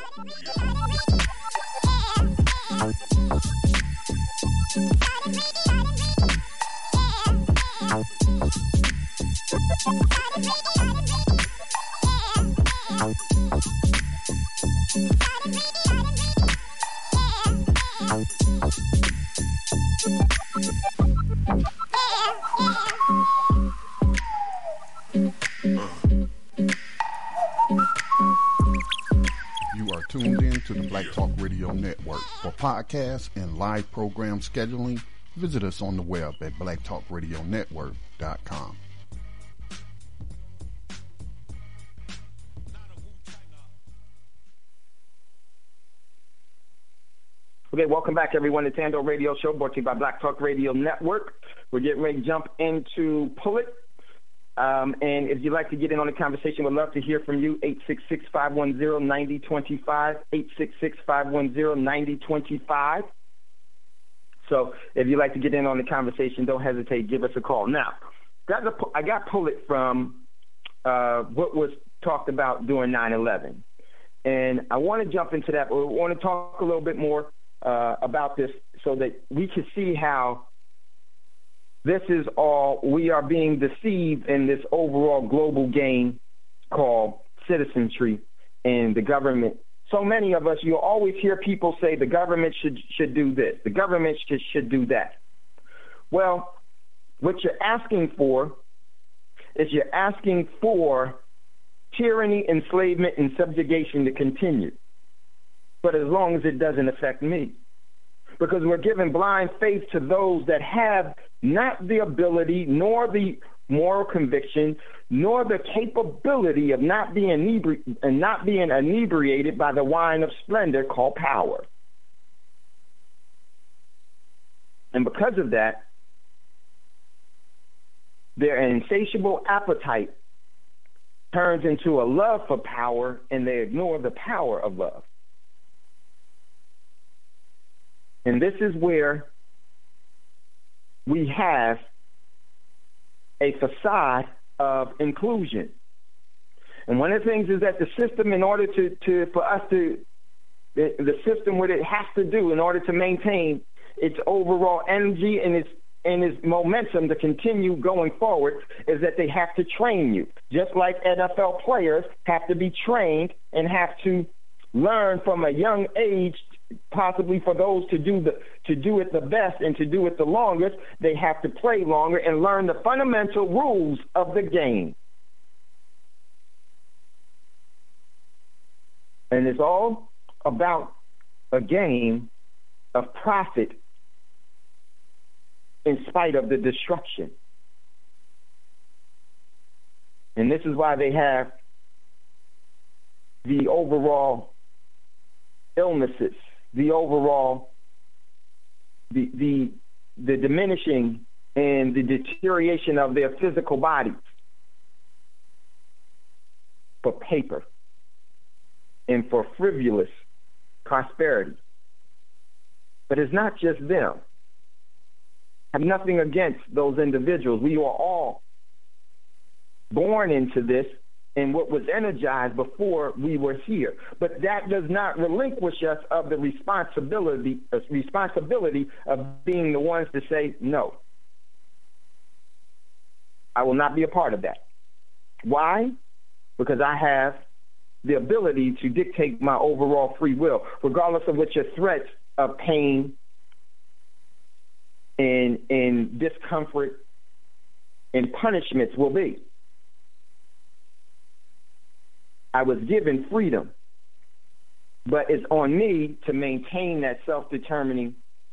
You are tuned in to the Black Talk Radio Network. For podcasts and live program scheduling, visit us on the web at blacktalkradionetwork.com. Okay, welcome back, everyone, to Tando Radio Show, brought to you by Black Talk Radio Network. We're getting ready to jump into Pull It. And if you'd like to get in on the conversation, we'd love to hear from you, 866-510-9025, 866-510-9025. So if you'd like to get in on the conversation, don't hesitate, give us a call. Now, I got Pull It from what was talked about during 9/11. And I want to jump into that, but we want to talk a little bit more about this so that we can see how this is all, we are being deceived in this overall global game called citizenry and the government. So many of us, you'll always hear people say the government should do this, the government should do that. Well, what you're asking for is you're asking for tyranny, enslavement, and subjugation to continue. But as long as it doesn't affect me. Because we're giving blind faith to those that have not the ability, nor the moral conviction, nor the capability of not being inebriated by the wine of splendor called power. And because of that, their insatiable appetite turns into a love for power, and they ignore the power of love. And this is where we have a facade of inclusion. And one of the things is that the system, in order the system, what it has to do in order to maintain its overall energy and its momentum to continue going forward, is that they have to train you. Just like NFL players have to be trained and have to learn from a young age, possibly for those to do it the best and to do it the longest, they have to play longer and learn the fundamental rules of the game. And it's all about a game of profit in spite of the destruction. And this is why they have the overall illnesses, the overall, the diminishing and the deterioration of their physical bodies for paper and for frivolous prosperity. But it's not just them. I have nothing against those individuals. We are all born into this and what was energized before we were here. But that does not relinquish us of the responsibility of being the ones to say, no, I will not be a part of that. Why? Because I have the ability to dictate my overall free will, regardless of what your threats of pain and discomfort and punishments will be. I was given freedom, but it's on me to maintain that self-determining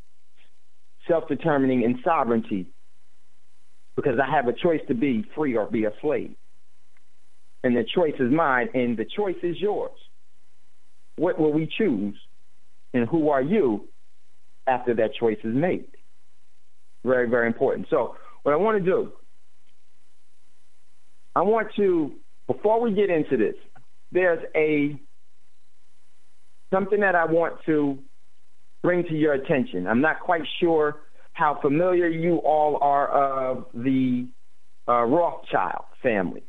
and sovereignty, because I have a choice to be free or be a slave. And the choice is mine, and the choice is yours. What will we choose, and who are you after that choice is made? Very, very important. So what I want to do, before we get into this, there's something that I want to bring to your attention. I'm not quite sure how familiar you all are of the Rothschild family.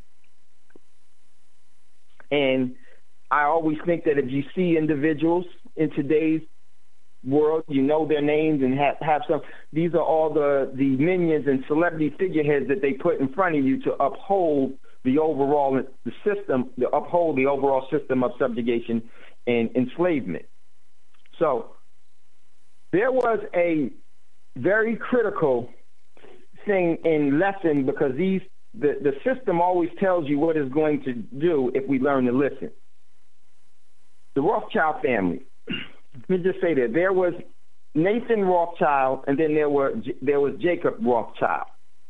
And I always think that if you see individuals in today's world, you know their names and have some. These are all the minions and celebrity figureheads that they put in front of you to uphold the overall system, to uphold the overall system of subjugation and enslavement. So there was a very critical thing in lesson, because the system always tells you what it's going to do if we learn to listen. The Rothschild family. Let me just say that there was Nathan Rothschild, and then there was Jacob Rothschild.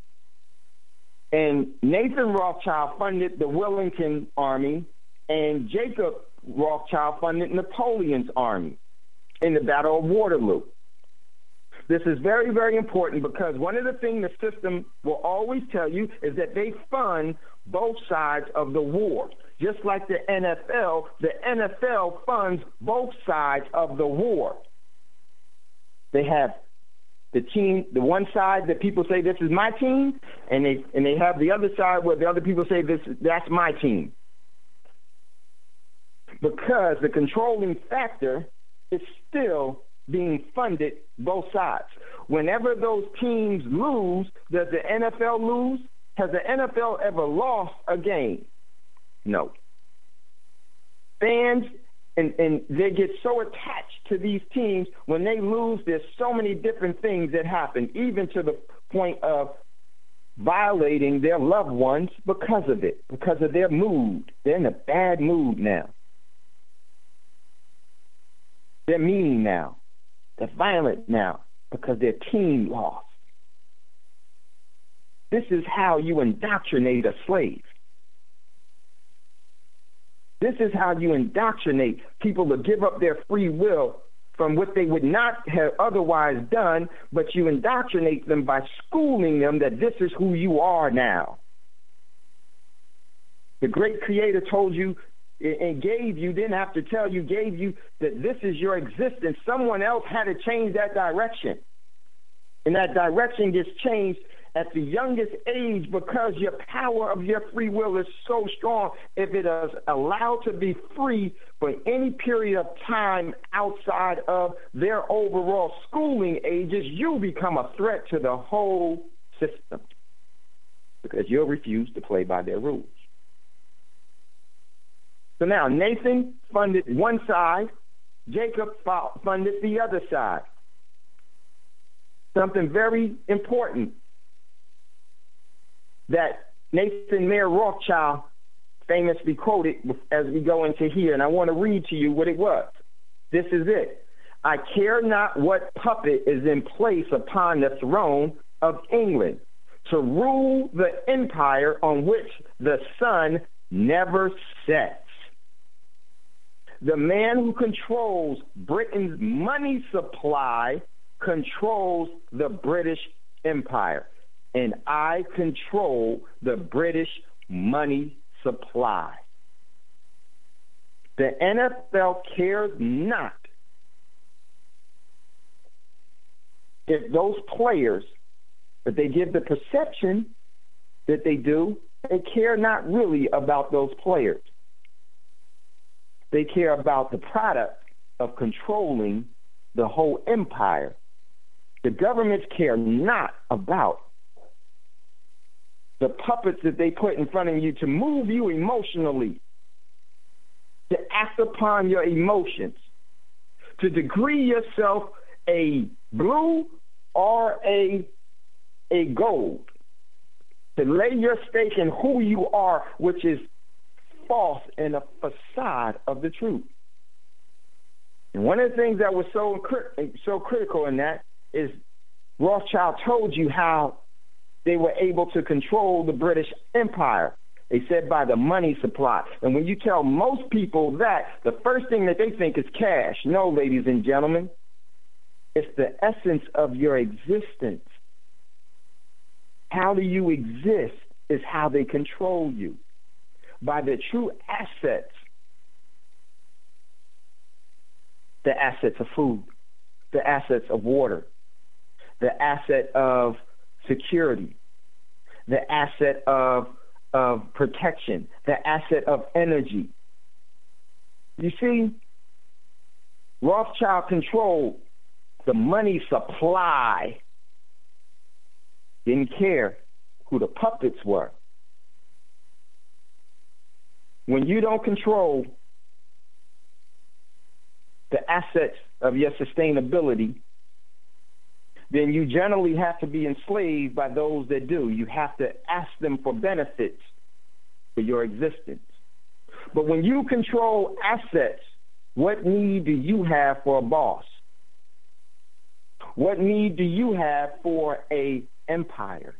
And Nathan Rothschild funded the Wellington Army, and Jacob Rothschild funded Napoleon's army in the Battle of Waterloo. This is very, very important, because one of the things the system will always tell you is that they fund both sides of the war. Just like the NFL funds both sides of the war. They have the team, the one side that people say this is my team, and they have the other side where the other people say that's my team. Because the controlling factor is still being funded both sides. Whenever those teams lose, does the NFL lose? Has the NFL ever lost a game? No. Fans, and they get so attached to these teams, when they lose, there's so many different things that happen, even to the point of violating their loved ones because of it, because of their mood. They're in a bad mood now. They're mean now. They're violent now because their team lost. This is how you indoctrinate a slave. This is how you indoctrinate people to give up their free will from what they would not have otherwise done, but you indoctrinate them by schooling them that this is who you are now. The great Creator told you and gave you, didn't have to tell you, gave you that this is your existence. Someone else had to change that direction. And that direction gets changed at the youngest age because your power of your free will is so strong. If it is allowed to be free for any period of time outside of their overall schooling ages, you become a threat to the whole system because you'll refuse to play by their rules. So now Nathan funded one side, Jacob funded the other side. Something very important that Nathan Mayer Rothschild famously quoted as we go into here, and I want to read to you what it was. This is it. I care not what puppet is in place upon the throne of England to rule the empire on which the sun never sets. The man who controls Britain's money supply controls the British Empire. And I control the British money supply. The NFL cares not if those players, but they give the perception that they do, they care not really about those players. They care about the product of controlling the whole empire. The governments care not about the puppets that they put in front of you to move you emotionally, to act upon your emotions, to degree yourself a blue or a gold, to lay your stake in who you are, which is false and a facade of the truth. And one of the things that was so critical in that is Rothschild told you how they were able to control the British Empire. They said by the money supply. And when you tell most people that, the first thing that they think is cash. No, ladies and gentlemen, it's the essence of your existence. How do you exist is how they control you. By the true assets, the assets of food, the assets of water, the asset of security, the asset of protection, the asset of energy. You see, Rothschild controlled the money supply, didn't care who the puppets were. When you don't control the assets of your sustainability, then you generally have to be enslaved by those that do. You have to ask them for benefits for your existence. But when you control assets, what need do you have for a boss? What need do you have for an empire?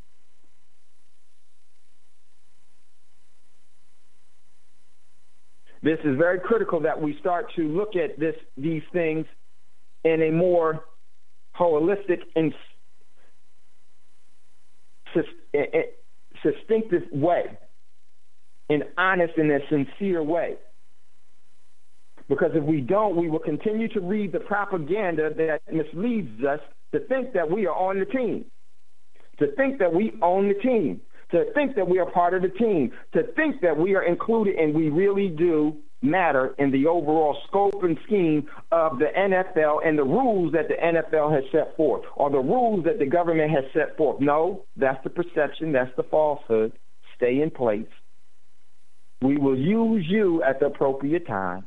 This is very critical that we start to look at these things in a more holistic and distinctive way, an honest and a sincere way. Because if we don't, we will continue to read the propaganda that misleads us to think that we are on the team, to think that we own the team, to think that we are part of the team, to think that we are included and we really do matter in the overall scope and scheme of the NFL and the rules that the NFL has set forth, or the rules that the government has set forth. No, that's the perception, that's the falsehood. Stay in place. We will use you at the appropriate time.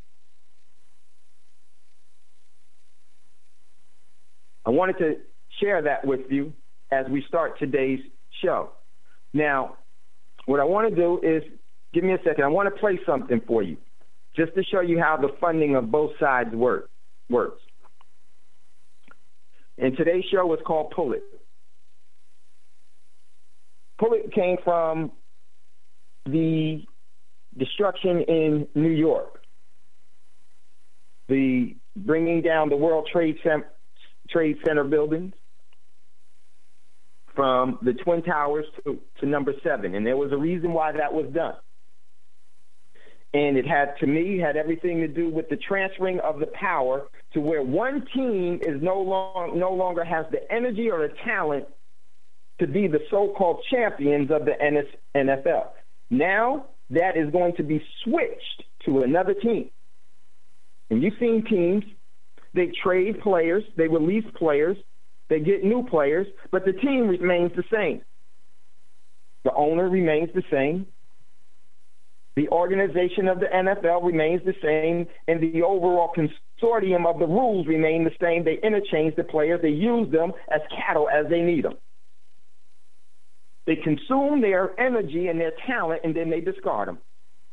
I wanted to share that with you as we start today's show. Now, what I want to do is, give me a second, I want to play something for you, just to show you how the funding of both sides works. And today's show was called Pull It. Pull It came from the destruction in New York, the bringing down the World Trade Center buildings from the Twin Towers to number 7. And there was a reason why that was done. And it had everything to do with the transferring of the power to where one team is no longer has the energy or the talent to be the so-called champions of the NFL. Now that is going to be switched to another team. And you've seen teams, they trade players, they release players, they get new players, but the team remains the same. The owner remains the same. The organization of the NFL remains the same, and the overall consortium of the rules remain the same. They interchange the players. They use them as cattle as they need them. They consume their energy and their talent, and then they discard them.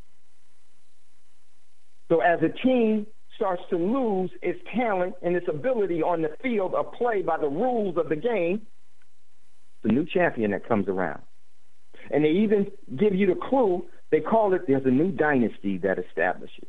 So as a team starts to lose its talent and its ability on the field of play by the rules of the game, the new champion that comes around. And they even give you the clue. They call it, there's a new dynasty that establishes.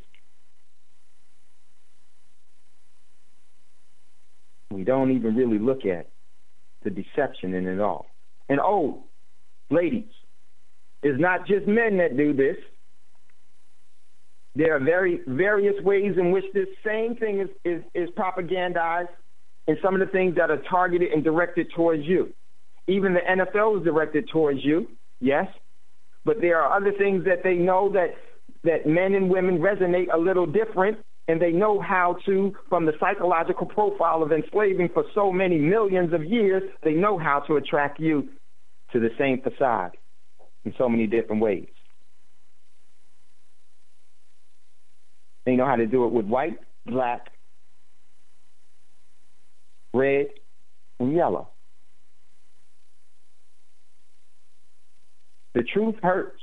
We don't even really look at the deception in it all. And ladies, it's not just men that do this. There are various ways in which this same thing is propagandized, and some of the things that are targeted and directed towards you. Even the NFL is directed towards you, yes, but there are other things that they know that men and women resonate a little different, and they know how to, from the psychological profile of enslaving for so many millions of years, they know how to attract you to the same facade in so many different ways. They know how to do it with white, black, red, and yellow. The truth hurts.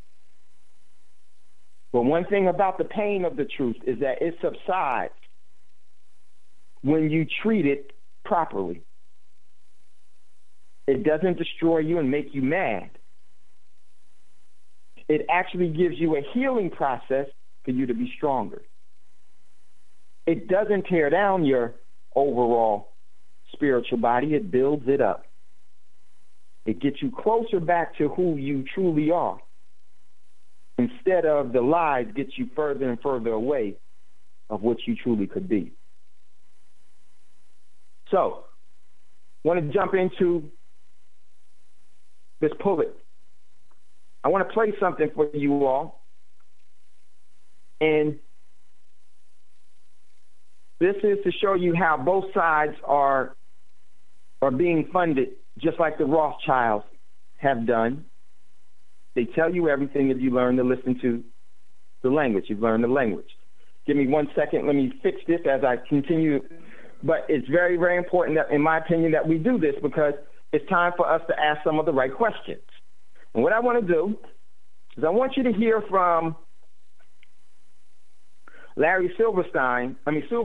But one thing about the pain of the truth is that it subsides when you treat it properly. It doesn't destroy you and make you mad. It actually gives you a healing process for you to be stronger. It doesn't tear down your overall spiritual body. It builds it up. It gets you closer back to who you truly are. Instead of the lies get you further and further away of what you truly could be. So, I want to jump into this Pull It. I want to play something for you all. And this is to show you how both sides are being funded, just like the Rothschilds have done. They tell you everything if you learn to listen to the language. You've learned the language. Give me 1 second. Let me fix this as I continue. But it's very, very important, that, in my opinion, that we do this, because it's time for us to ask some of the right questions. And what I want to do is I want you to hear from Larry Silverstein,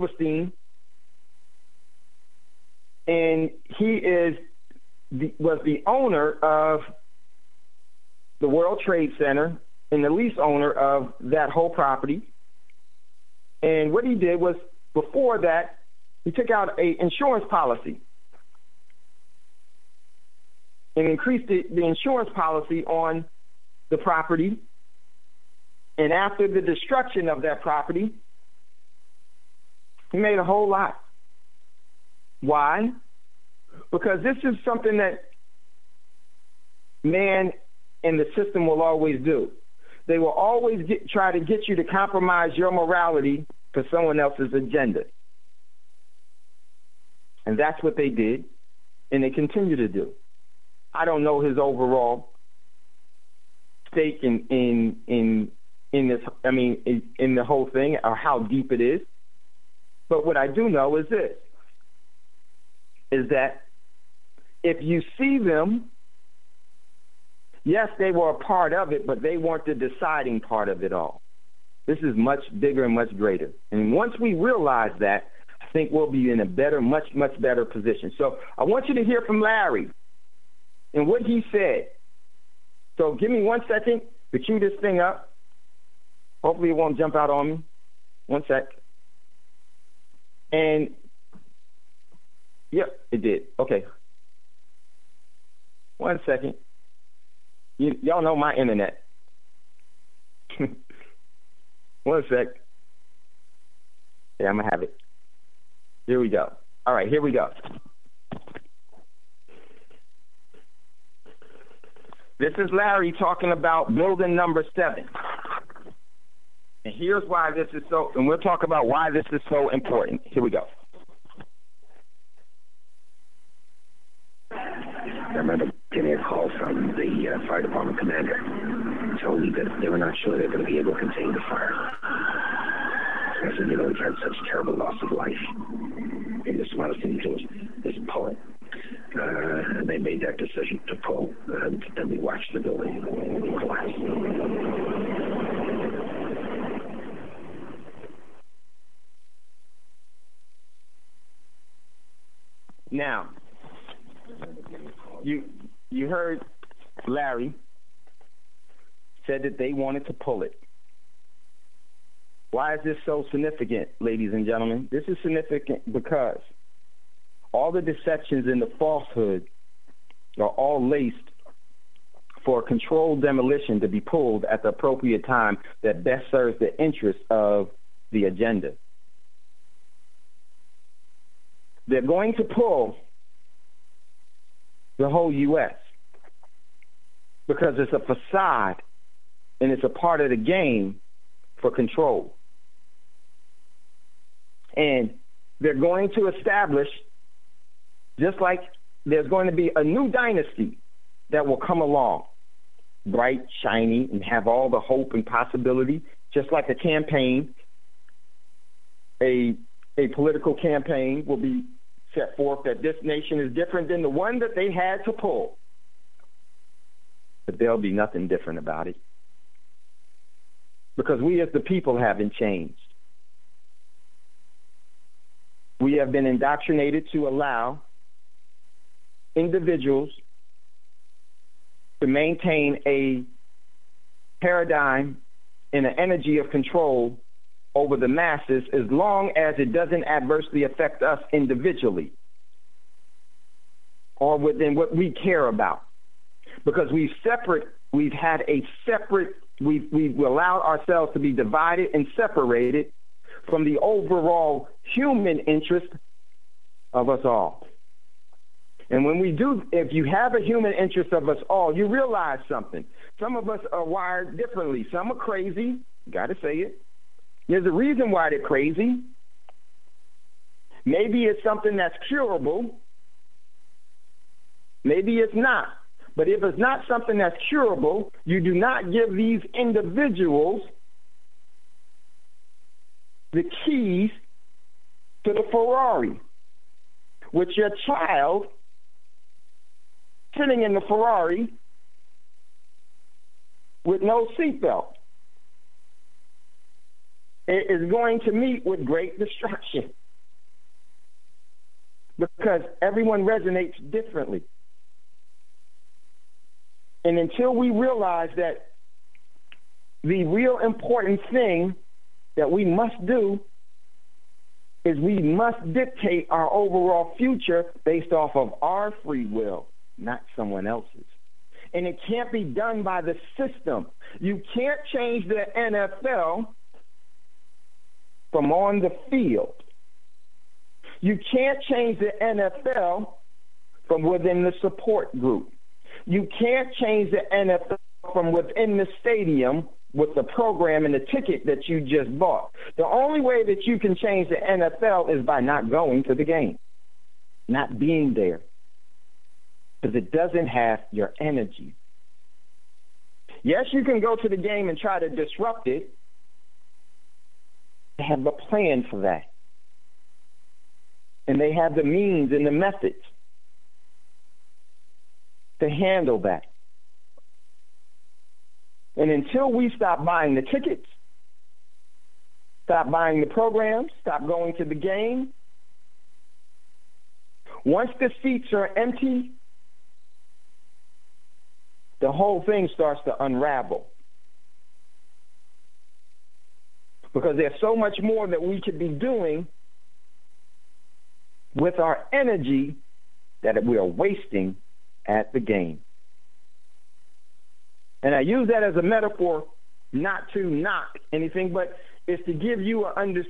and he was the owner of the World Trade Center and the lease owner of that whole property. And what he did was, before that, he took out an insurance policy and increased the insurance policy on the property. And after the destruction of that property, he made a whole lot. Why? Because this is something that man and the system will always do. They will always try to get you to compromise your morality for someone else's agenda. And that's what they did, and they continue to do. I don't know his overall stake in this, in the whole thing, or how deep it is. But what I do know is this, is that if you see them Yes, they were a part of it, but they weren't the deciding part of it all. This is much bigger and much greater. And once we realize that, I think we'll be in a better, much, much better position. So I want you to hear from Larry and what he said. So give me 1 second to cue this thing up. Hopefully it won't jump out on me. 1 sec. And, yep, it did. Okay. 1 second. Y'all know my internet. 1 sec. Yeah, I'm going to have it. Here we go. All right, here we go. This is Larry talking about building number 7. And here's why this is so, and we'll talk about why this is so important. Here we go. I remember getting a call from the fire department commander. Told me that they were not sure they were going to be able to contain the fire. I said, we've had such terrible loss of life. And the smartest thing to do is pull it. And they made that decision to pull. And then we watched the building collapse. Now, you heard Larry said that they wanted to pull it. Why is this so significant, ladies and gentlemen? This is significant because all the deceptions and the falsehood are all laced for controlled demolition to be pulled at the appropriate time that best serves the interests of the agenda. They're going to pull the whole U.S. because it's a facade and it's a part of the game for control. And they're going to establish, just like there's going to be a new dynasty that will come along, bright, shiny, and have all the hope and possibility, just like a campaign, a political campaign will be set forth that this nation is different than the one that they had to pull. But there'll be nothing different about it. Because we as the people haven't changed. We have been indoctrinated to allow individuals to maintain a paradigm and an energy of control over the masses as long as it doesn't adversely affect us individually or within what we care about. Because we've allowed ourselves to be divided and separated from the overall human interest of us all. And when we do, if you have a human interest of us all, you realize something. Some of us are wired differently. Some are crazy. Got to say it. There's a reason why they're crazy. Maybe it's something that's curable. Maybe it's not. But if it's not something that's curable, you do not give these individuals the keys to the Ferrari, with your child sitting in the Ferrari with no seatbelt. It is going to meet with great destruction because everyone resonates differently. And until we realize that the real important thing that we must do is we must dictate our overall future based off of our free will, not someone else's. And it can't be done by the system. You can't change the NFL from on the field. You can't change the NFL from within the support group. You can't change the NFL from within the stadium with the program and the ticket that you just bought. The only way that you can change the NFL is by not going to the game, not being there, because it doesn't have your energy. Yes, you can go to the game and try to disrupt it. They have a plan for that. And they have the means and the methods to handle that. And until we stop buying the tickets, stop buying the programs, stop going to the game, once the seats are empty, the whole thing starts to unravel. Because there's so much more that we could be doing with our energy that we are wasting at the game. And I use that as a metaphor, not to knock anything, but it's to give you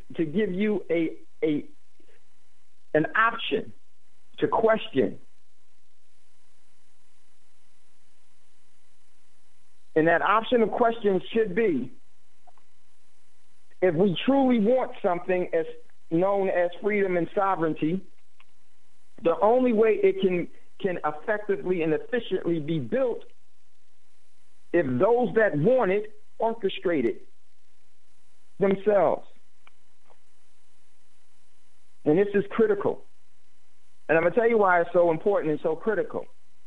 an option to question. And that option of question should be, if we truly want something as known as freedom and sovereignty, the only way it can effectively and efficiently be built if those that want it orchestrate it themselves. And this is critical. And I'm going to tell you why it's so important and so critical.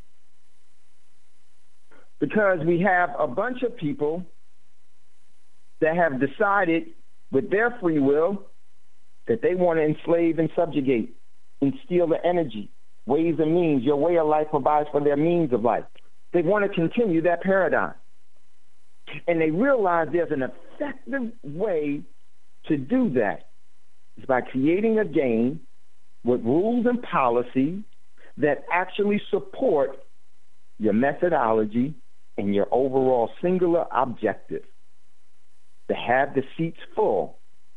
Because we have a bunch of people that have decided with their free will that they want to enslave and subjugate and steal the energy, ways and means. Your way of life provides for their means of life. They want to continue that paradigm. And they realize there's an effective way to do that. It's by creating a game with rules and policy that actually support your methodology and your overall singular objective, to have the seats full,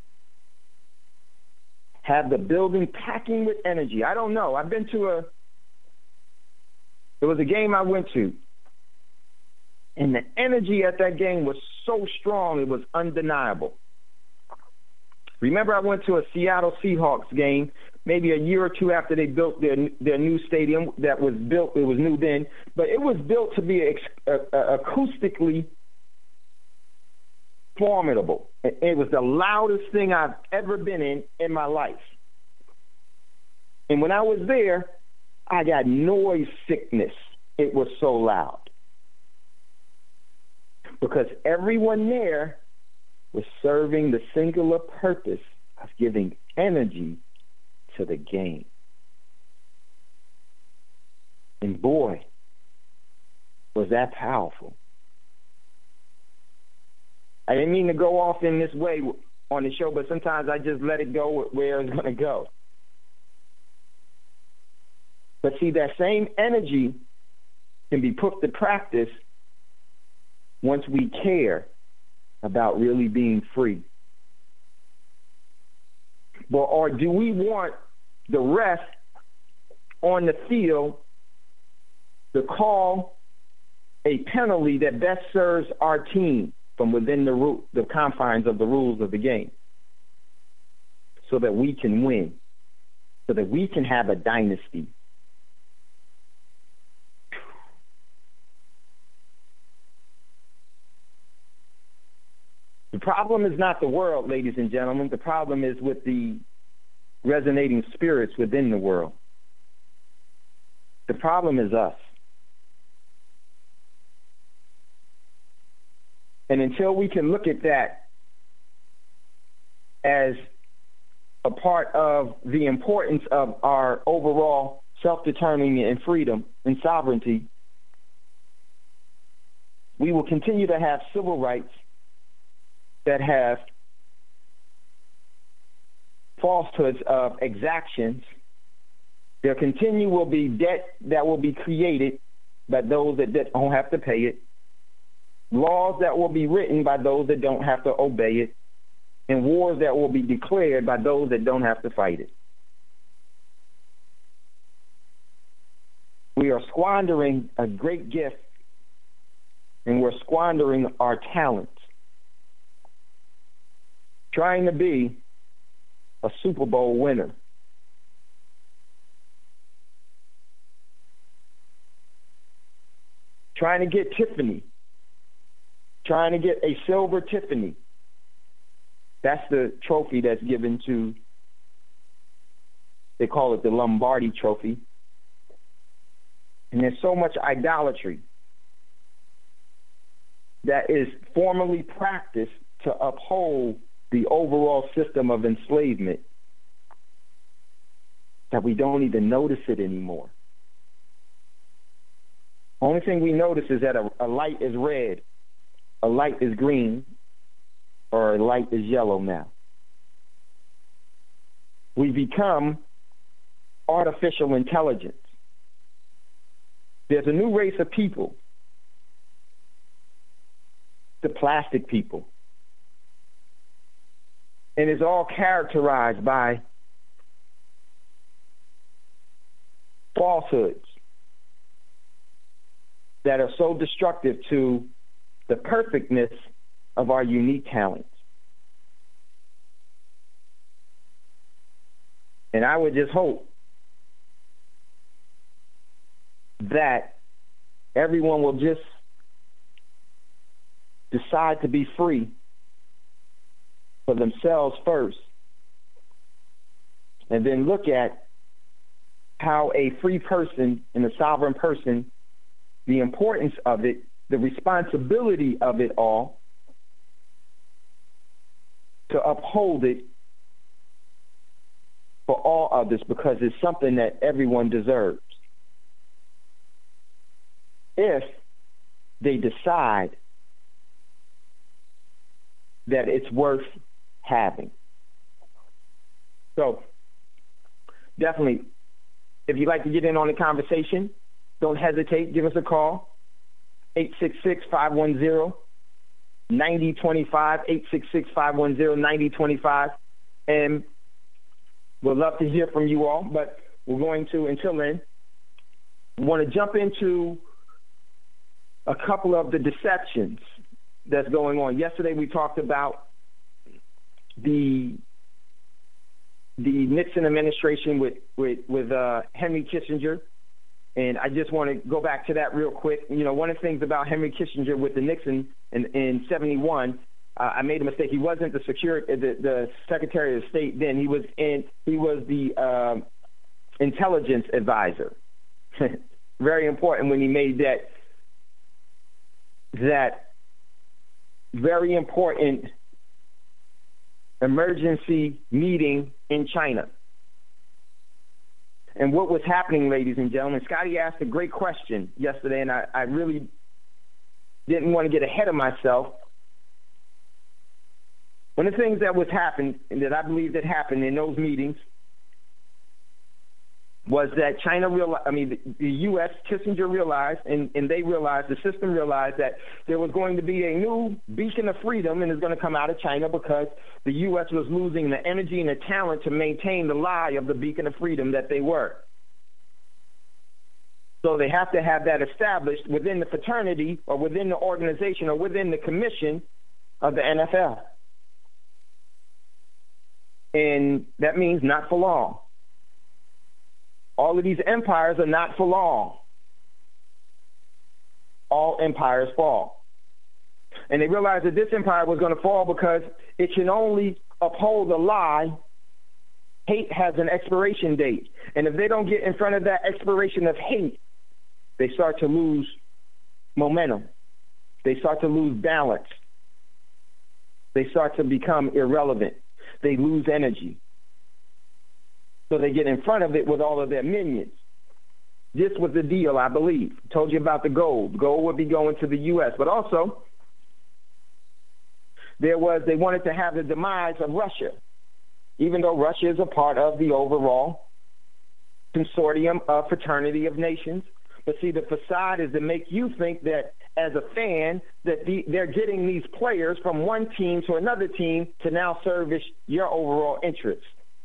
have the building packing with energy. I don't know. I've been to there was a game I went to, and the energy at that game was so strong, it was undeniable. Remember, I went to a Seattle Seahawks game maybe a year or two after they built their new stadium that was built. It was new then, but it was built to be acoustically formidable. It was the loudest thing I've ever been in my life. And when I was there, I got noise sickness. It was so loud. Because everyone there was serving the singular purpose of giving energy to the game. And boy, was that powerful. I didn't mean to go off in this way on the show, but sometimes I just let it go where it's going to go. But see, that same energy can be put to practice once we care about really being free. But, or do we want the rest on the field to call a penalty that best serves our team from within the confines of the rules of the game, so that we can win, so that we can have a dynasty? The problem is not the world, ladies and gentlemen. The problem is with the resonating spirits within the world. The problem is us. And until we can look at that as a part of the importance of our overall self-determining and freedom and sovereignty, we will continue to have civil rights that have falsehoods of exactions. There will be debt that will be created by those that don't have to pay it, laws that will be written by those that don't have to obey it, and wars that will be declared by those that don't have to fight it. We are squandering a great gift, and we're squandering our talents trying to be a Super Bowl winner. Trying to get Tiffany. Trying to get a silver Tiffany. That's the trophy that's given to, they call it the Lombardi Trophy. And there's so much idolatry. that is formally practiced to uphold the overall system of enslavement that we don't even notice it anymore. Only thing we notice is that a light is red, a light is green, or a light is yellow now. We become artificial intelligence. There's a new race of people, the plastic people. And it's all characterized by falsehoods that are so destructive to the perfectness of our unique talents. And I would just hope that everyone will just decide to be free for themselves first, and then look at how a free person and a sovereign person, the importance of it, the responsibility of it all, to uphold it for all others, because it's something that everyone deserves. If they decide that it's worth having. So, definitely, if you'd like to get in on the conversation, don't hesitate. Give us a call, 866-510-9025, 866-510-9025, and we'd love to hear from you all. But we're going to, until then, we want to jump into a couple of the deceptions that's going on. Yesterday we talked about the Nixon administration with Henry Kissinger, and I just want to go back to that real quick. You know, one of the things about Henry Kissinger with the Nixon in 71, I made a mistake. He wasn't the Secretary of State then. He was the intelligence advisor. Very important when he made that very important emergency meeting in China. And what was happening, ladies and gentlemen, Scotty asked a great question yesterday, and I really didn't want to get ahead of myself. One of the things that was happened, and that I believe that happened in those meetings, was that the U.S., Kissinger realized, and they realized, the system realized, that there was going to be a new beacon of freedom, and it's going to come out of China, because the U.S. was losing the energy and the talent to maintain the lie of the beacon of freedom that they were. So they have to have that established within the fraternity or within the organization or within the commission of the NFL. And that means not for long. All of these empires are not for long. All empires fall. And they realized that this empire was going to fall because it can only uphold a lie. Hate has an expiration date. And if they don't get in front of that expiration of hate, they start to lose momentum. They start to lose balance. They start to become irrelevant. They lose energy. So they get in front of it with all of their minions. This was the deal, I believe. I told you about the gold. Gold would be going to the U.S. But also, they wanted to have the demise of Russia, even though Russia is a part of the overall consortium of fraternity of nations. But see, the facade is to make you think that, as a fan, that they're getting these players from one team to another team to now service your overall interests.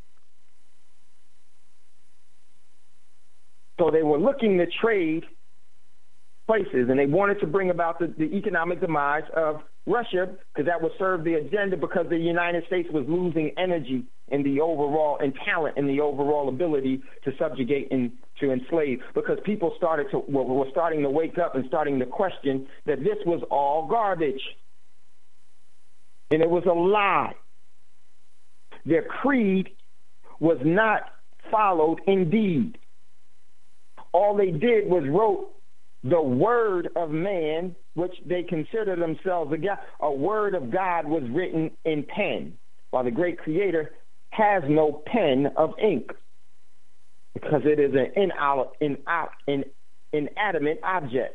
So they were looking to trade places, and they wanted to bring about the economic demise of Russia, because that would serve the agenda, because the United States was losing energy in the overall, and talent in the overall ability to subjugate and to enslave, because people were starting to wake up and starting to question that this was all garbage. And it was a lie. Their creed was not followed in deed. All they did was wrote the word of man, which they consider themselves a word of God, was written in pen, while the great creator has no pen of ink, because it is an inanimate object.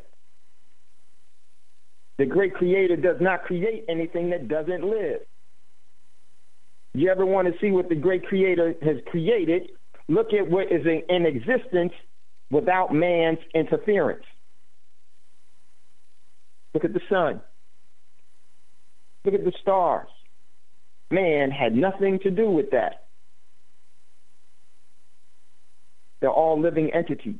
The great creator does not create anything that doesn't live. You ever want to see what the great creator has created? Look at what is in existence without man's interference. Look at the sun. Look at the stars. Man had nothing to do with that. They're all living entities.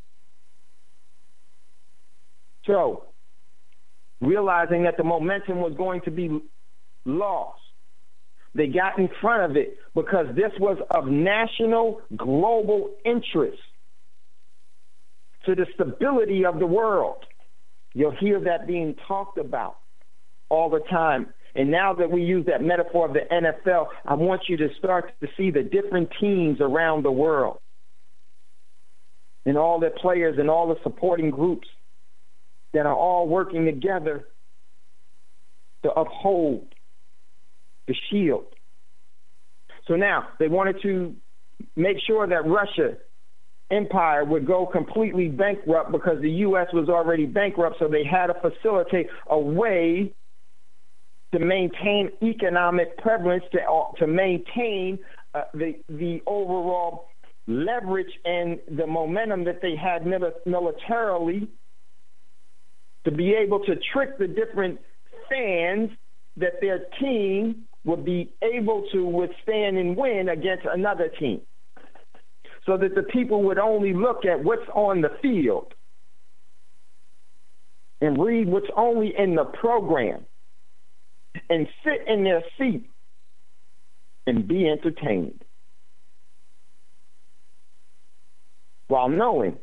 So, realizing that the momentum was going to be lost, they got in front of it because this was of national, global interest to the stability of the world. You'll hear that being talked about all the time. And now that we use that metaphor of the NFL, I want you to start to see the different teams around the world and all their players and all the supporting groups that are all working together to uphold the shield. So now they wanted to make sure that Russia empire would go completely bankrupt because the U.S. was already bankrupt, so they had to facilitate a way to maintain economic prevalence, to maintain the overall leverage and the momentum that they had militarily, to be able to trick the different fans that their team would be able to withstand and win against another team, so that the people would only look at what's on the field and read what's only in the program and sit in their seat and be entertained, while knowing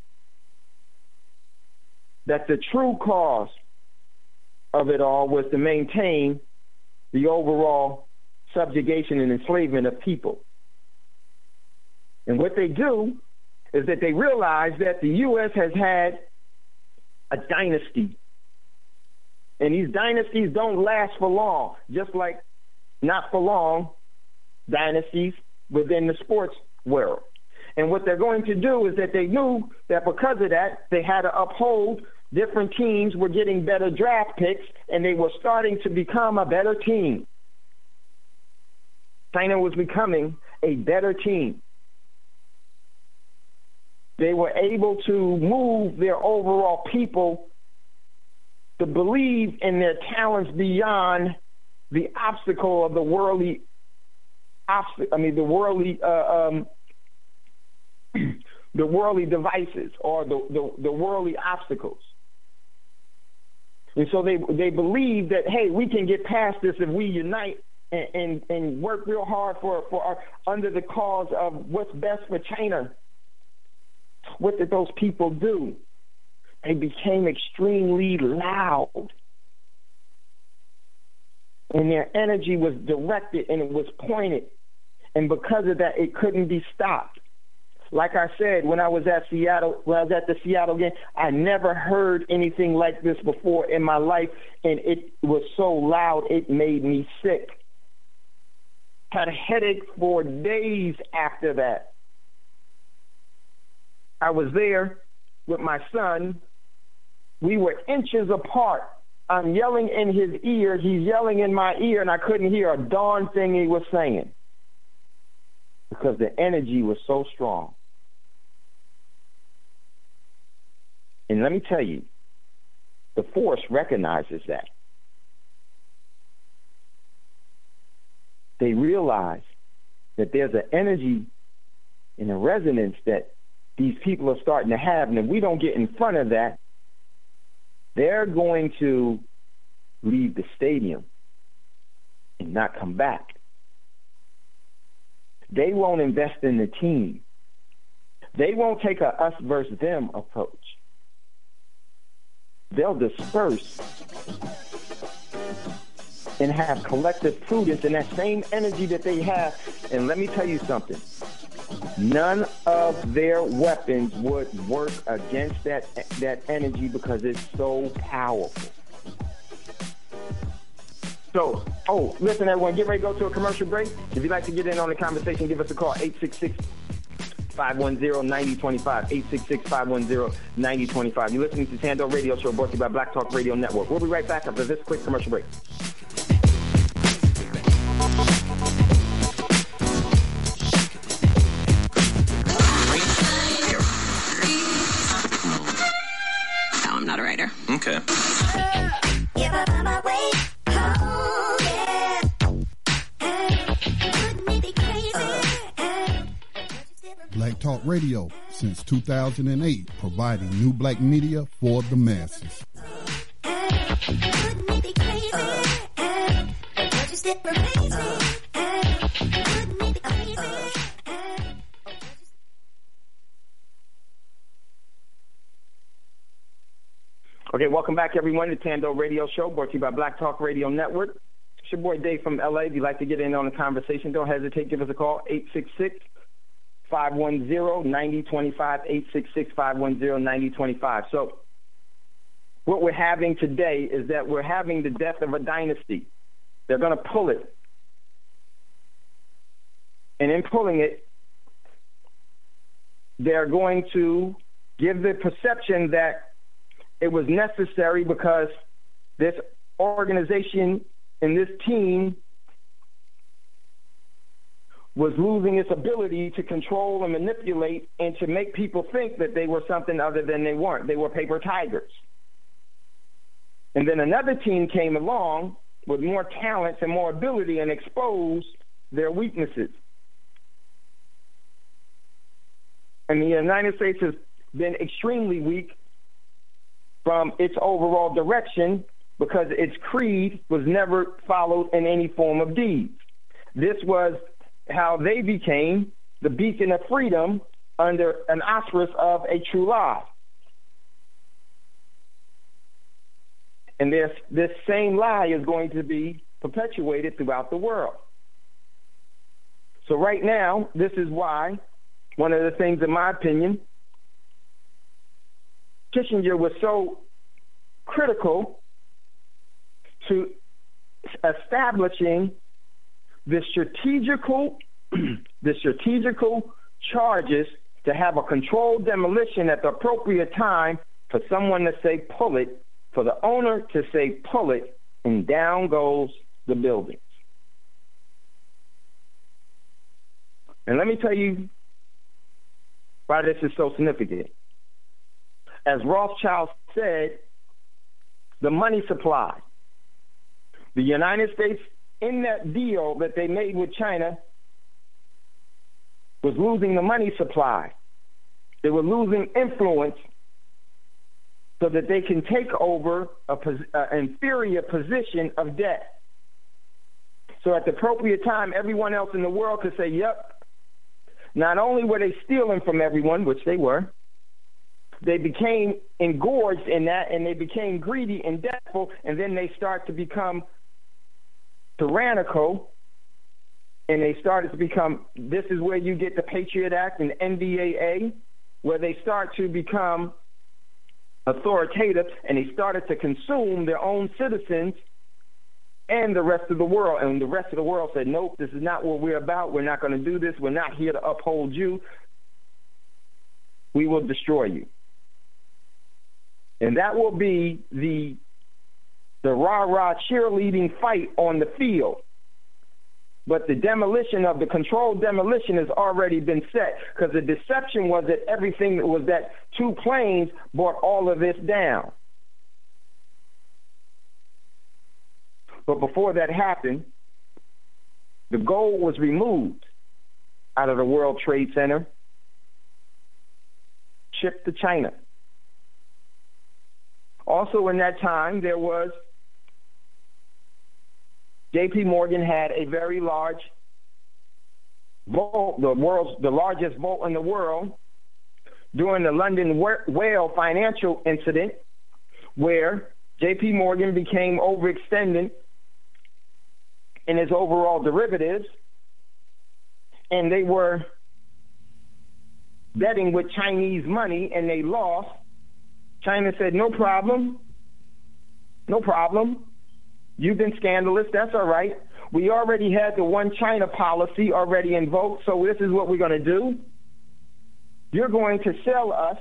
that the true cause of it all was to maintain the overall subjugation and enslavement of people. And what they do is that they realize that the U.S. has had a dynasty. And these dynasties don't last for long, just like not for long dynasties within the sports world. And what they're going to do is that they knew that because of that, they had to uphold different teams were getting better draft picks, and they were starting to become a better team. China was becoming a better team. They were able to move their overall people to believe in their talents beyond the obstacle of the worldly, the worldly devices or the worldly obstacles. And so they believe that, hey, we can get past this if we unite and work real hard for under the cause of what's best for China. What did those people do? They became extremely loud. And their energy was directed and it was pointed. And because of that, it couldn't be stopped. Like I said, when I was at the Seattle game, I never heard anything like this before in my life, and it was so loud it made me sick. Had a headache for days after that. I was there with my son. We were inches apart. I'm yelling in his ear, he's yelling in my ear, and I couldn't hear a darn thing he was saying because the energy was so strong. And let me tell you, the force recognizes that. They realize that there's an energy and a resonance that these people are starting to have, and if we don't get in front of that, they're going to leave the stadium and not come back. They won't invest in the team. They won't take a us versus them approach. They'll disperse and have collective prudence and that same energy that they have. And let me tell you something. none of their weapons would work against that energy because it's so powerful. So, listen, everyone, get ready to go to a commercial break. If you'd like to get in on the conversation, give us a call, 866-510-9025, 866-510-9025. You're listening to Tando Radio Show, brought to you by Black Talk Radio Network. We'll be right back after this quick commercial break. No, I'm not a writer. Okay. Black Talk Radio, since 2008, providing new black media for the masses. Okay, welcome back, everyone, to Tando Radio Show, brought to you by Black Talk Radio Network. It's your boy Dave from LA. If you'd like to get in on the conversation, don't hesitate. Give us a call, 866-510-9025, 866-510-9025. So what we're having today is that we're having the death of a dynasty. They're going to pull it. And in pulling it, they're going to give the perception that it was necessary because this organization and this team was losing its ability to control and manipulate and to make people think that they were something other than they weren't. They were paper tigers. And then another team came along with more talents and more ability and exposed their weaknesses. And the United States has been extremely weak from its overall direction because its creed was never followed in any form of deeds. This was how they became the beacon of freedom under an auspice of a true lie. And this same lie is going to be perpetuated throughout the world. So right now, this is why one of the things, in my opinion, Kissinger was so critical to establishing the strategical charges to have a controlled demolition at the appropriate time for someone to say pull it, for the owner to say pull it, and down goes the buildings. And let me tell you why this is so significant. As Rothschild said, the money supply. The United States, in that deal that they made with China, was losing the money supply. They were losing influence so that they can take over an inferior position of debt. So at the appropriate time, everyone else in the world could say, yep, not only were they stealing from everyone, which they were, they became engorged in that, and they became greedy and debtful, and then they start to become tyrannical, and they started to become, this is where you get the Patriot Act and NDAA, where they start to become authoritative, and they started to consume their own citizens and the rest of the world. And the rest of the world said, nope, this is not what we're about. We're not going to do this. We're not here to uphold you. We will destroy you. And that will be the rah-rah cheerleading fight on the field. But the demolition of the controlled demolition has already been set, because the deception was that everything was that two planes brought all of this down. But before that happened, the gold was removed out of the World Trade Center, shipped to China. Also in that time, there was J.P. Morgan had a very large vault, the largest vault in the world, during the London whale financial incident, where J.P. Morgan became overextended in his overall derivatives, and they were betting with Chinese money, and they lost. China said, no problem. No problem. You've been scandalous. That's all right. We already had the one China policy already invoked, so this is what we're going to do. You're going to sell us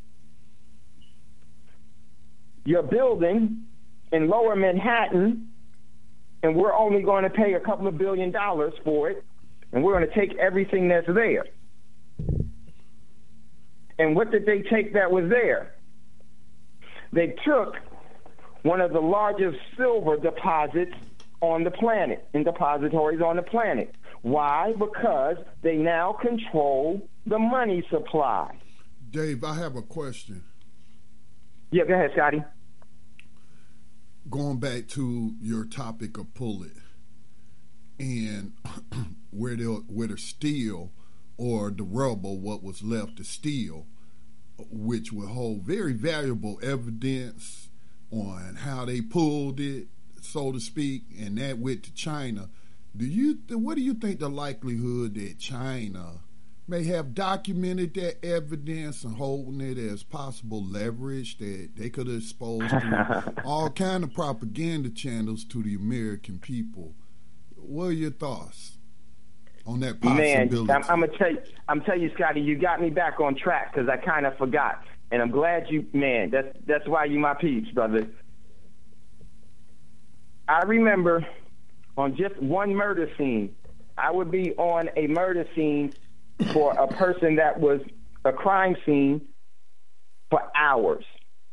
your building in Lower Manhattan, and we're only going to pay a couple of $2 billion for it, and we're going to take everything that's there. And what did they take that was there? They took one of the largest silver deposits on the planet, in depositories on the planet. Why? Because they now control the money supply. Dave, I have a question. Yeah, go ahead, Scotty. Going back to your topic of pull it, and where the steel or the rubble, what was left of steel, which will hold very valuable evidence on how they pulled it, so to speak, and that went to China. What do you think the likelihood that China may have documented that evidence and holding it as possible leverage that they could have exposed to all kind of propaganda channels to the American people? What are your thoughts on that possibility? Man, I'm tell you, Scotty, you got me back on track because I kind of forgot, and I'm glad you, man. That's why you my peeps, brother. I remember on just one murder scene, I would be on a murder scene for a person that was a crime scene for hours.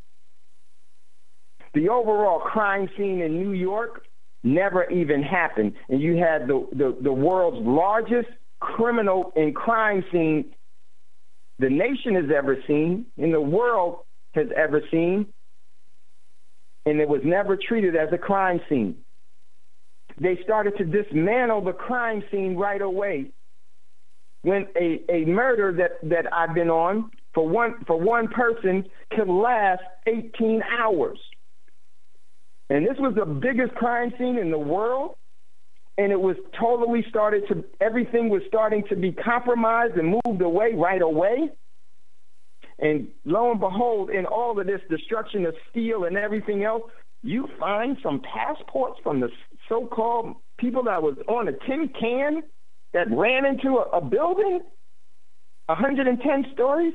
The overall crime scene in New York never even happened, and you had the world's largest criminal and crime scene the nation has ever seen, and the world has ever seen, and it was never treated as a crime scene. They started to dismantle the crime scene right away when a murder that I've been on for one person could last 18 hours. And this was the biggest crime scene in the world, and it was totally everything was starting to be compromised and moved away right away. And lo and behold, in all of this destruction of steel and everything else, you find some passports from the so-called people that was on a tin can that ran into a building, 110 stories.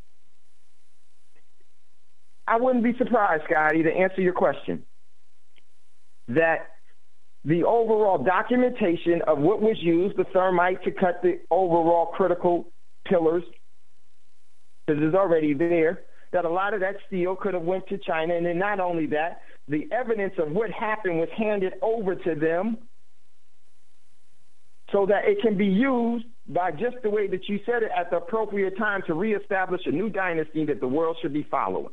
I wouldn't be surprised, Scotty, to answer your question, that the overall documentation of what was used, the thermite to cut the overall critical pillars, because it's already there, that a lot of that steel could have went to China. And then not only that, the evidence of what happened was handed over to them so that it can be used by just the way that you said it at the appropriate time to reestablish a new dynasty that the world should be following.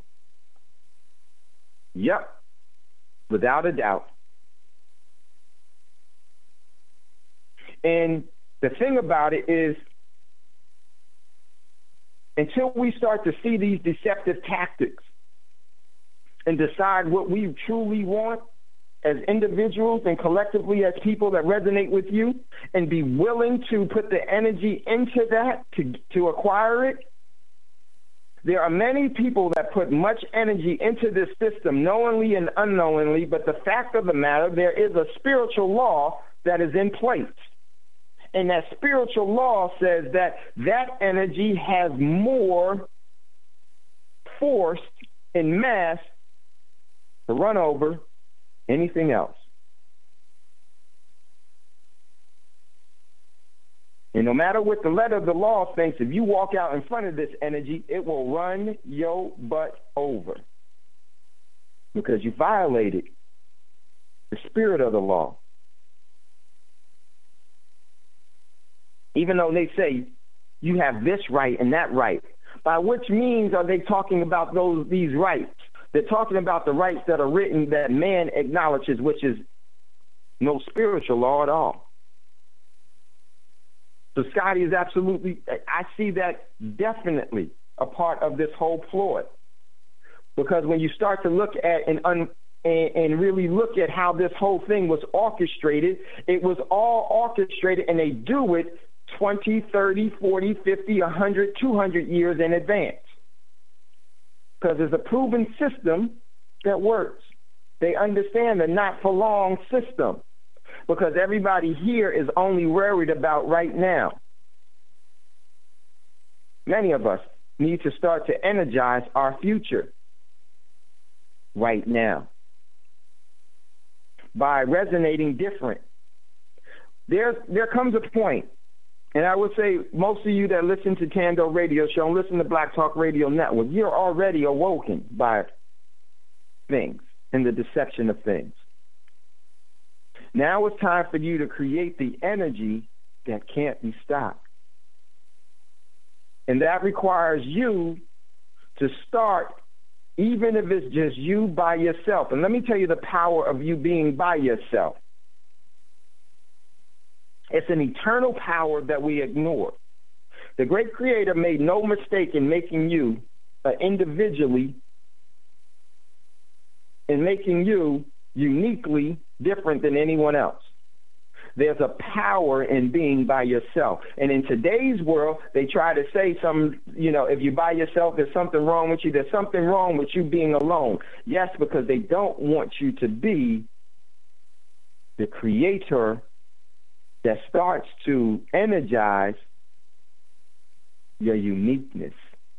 Yep, without a doubt. And the thing about it is, until we start to see these deceptive tactics and decide what we truly want as individuals and collectively as people that resonate with you, and be willing to put the energy into that to acquire it, there are many people that put much energy into this system, knowingly and unknowingly, but the fact of the matter, there is a spiritual law that is in place. And that spiritual law says that energy has more force and mass to run over anything else. And no matter what the letter of the law thinks, if you walk out in front of this energy, it will run your butt over because you violated the spirit of the law. Even though they say you have this right and that right, by which means are they talking about these rights? They're talking about the rights that are written that man acknowledges, which is no spiritual law at all. So Scotty is absolutely, I see that definitely a part of this whole ploy. Because when you start to look at and really look at how this whole thing was orchestrated, it was all orchestrated, and they do it 20, 30, 40, 50, 100, 200 years in advance. Because it's a proven system that works. They understand the not for long system. Because everybody here is only worried about right now. Many of us need to start to energize our future right now by resonating different. There comes a point, and I would say most of you that listen to Tando Radio Show and listen to Black Talk Radio Network, you're already awoken by things and the deception of things. Now it's time for you to create the energy that can't be stopped. And that requires you to start, even if it's just you by yourself. And let me tell you the power of you being by yourself. It's an eternal power that we ignore. The great Creator made no mistake in making you individually, in making you uniquely different than anyone else. There's a power in being by yourself. And in today's world, they try to say if you're by yourself, there's something wrong with you. There's something wrong with you being alone. Yes, because they don't want you to be the creator that starts to energize your uniqueness.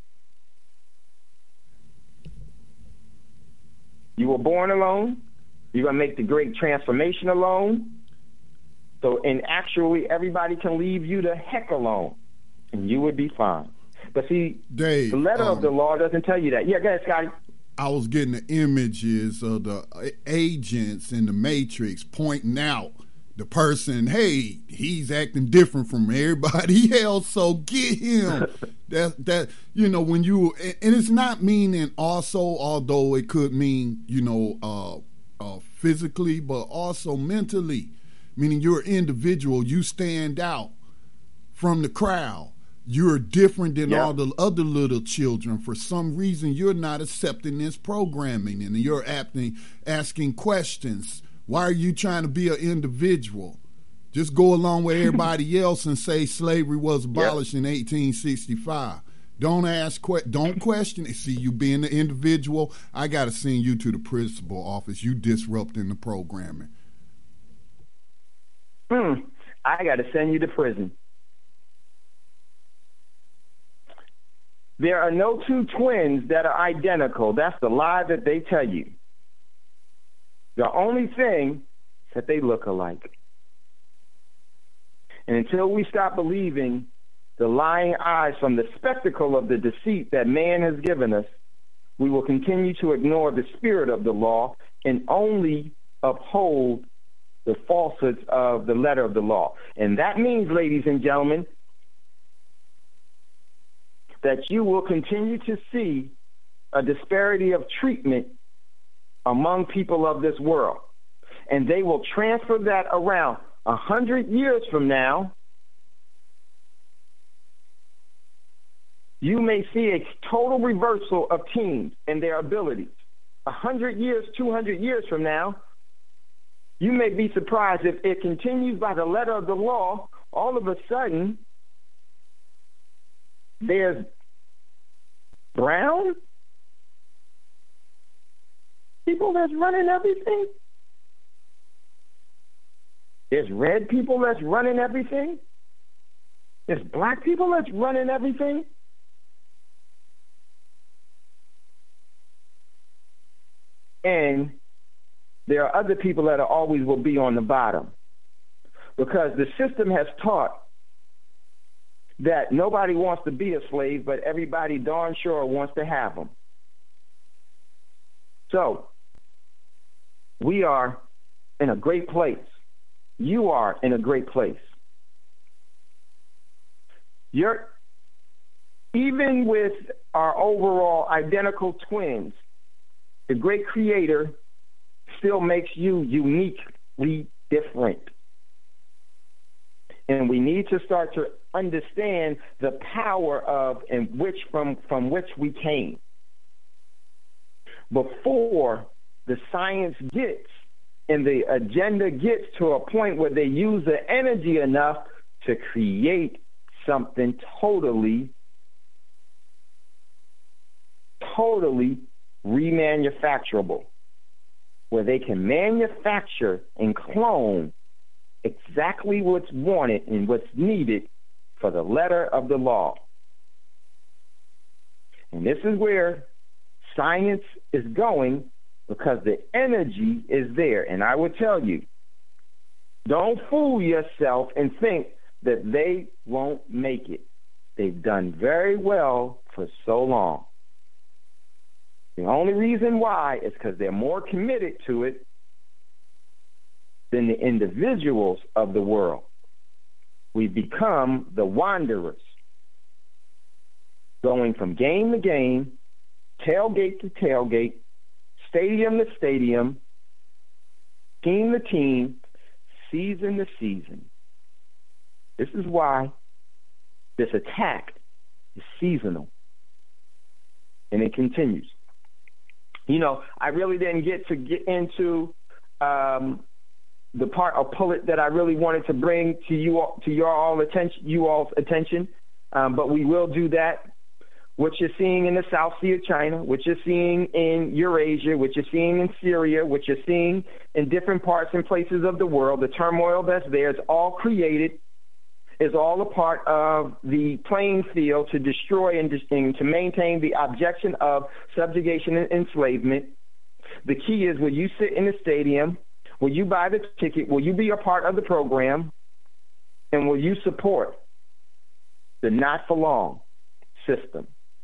You were born alone. You're going to make the great transformation alone. So, actually, everybody can leave you the heck alone, and you would be fine. But see, Dave, the letter of the law doesn't tell you that. Yeah, go ahead, Scotty. I was getting the images of the agents in the Matrix pointing out the person, hey, he's acting different from everybody else, so get him. When you, and it's not meaning also, although it could mean, physically, but also mentally. Meaning you're an individual, you stand out from the crowd. You're different than all the other little children. For some reason, you're not accepting this programming, and you're asking questions. Why are you trying to be an individual? Just go along with everybody else and say slavery was abolished in 1865. Don't don't question it. See, you being the individual, I got to send you to the principal office. You disrupting the programming. I got to send you to prison. There are no two twins that are identical. That's the lie that they tell you. The only thing is that they look alike. And until we stop believing the lying eyes from the spectacle of the deceit that man has given us, we will continue to ignore the spirit of the law and only uphold the falsehoods of the letter of the law. And that means, ladies and gentlemen, that you will continue to see a disparity of treatment among people of this world. And they will transfer that around 100 years from now. You may see a total reversal of teens and their abilities. 100 years, 200 years from now, you may be surprised if it continues by the letter of the law. All of a sudden, there's brown people that's running everything. There's red people that's running everything. There's black people that's running everything. And there are other people that always will be on the bottom, because the system has taught that nobody wants to be a slave, but everybody darn sure wants to have them. So we are in a great place. You are in a great place. Even with our overall identical twins, the great Creator still makes you uniquely different. And we need to start to understand the power of and from which we came. Before the science gets and the agenda gets to a point where they use the energy enough to create something totally remanufacturable, where they can manufacture and clone exactly what's wanted and what's needed for the letter of the law. And this is where science is going, because the energy is there. And I will tell you, don't fool yourself and think that they won't make it. They've done very well for so long. The only reason why is because they're more committed to it than the individuals of the world. We've become the wanderers, going from game to game, tailgate to tailgate, stadium to stadium, team to team, season to season. This is why this attack is seasonal, and it continues. You know, I really didn't get into the part of Pull It that I really wanted to bring to you all's attention, but we will do that. What you're seeing in the South Sea of China, what you're seeing in Eurasia, what you're seeing in Syria, what you're seeing in different parts and places of the world, the turmoil that's there is all created, is all a part of the playing field to destroy and to maintain the objection of subjugation and enslavement. The key is, will you sit in the stadium? Will you buy the ticket? Will you be a part of the program? And will you support the not for long system?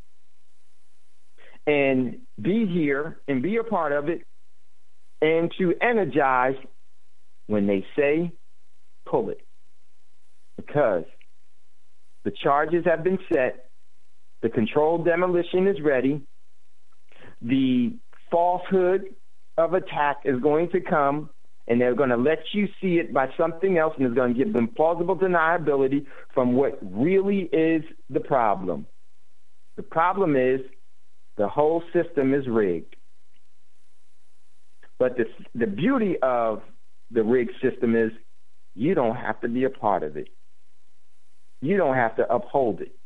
And be here and be a part of it, and to energize when they say pull it. Because the charges have been set, the controlled demolition is ready, the falsehood of attack is going to come, and they're going to let you see it by something else, and it's going to give them plausible deniability from what really is the problem. The problem is the whole system is rigged. But the beauty of the rigged system is you don't have to be a part of it. You don't have to uphold it.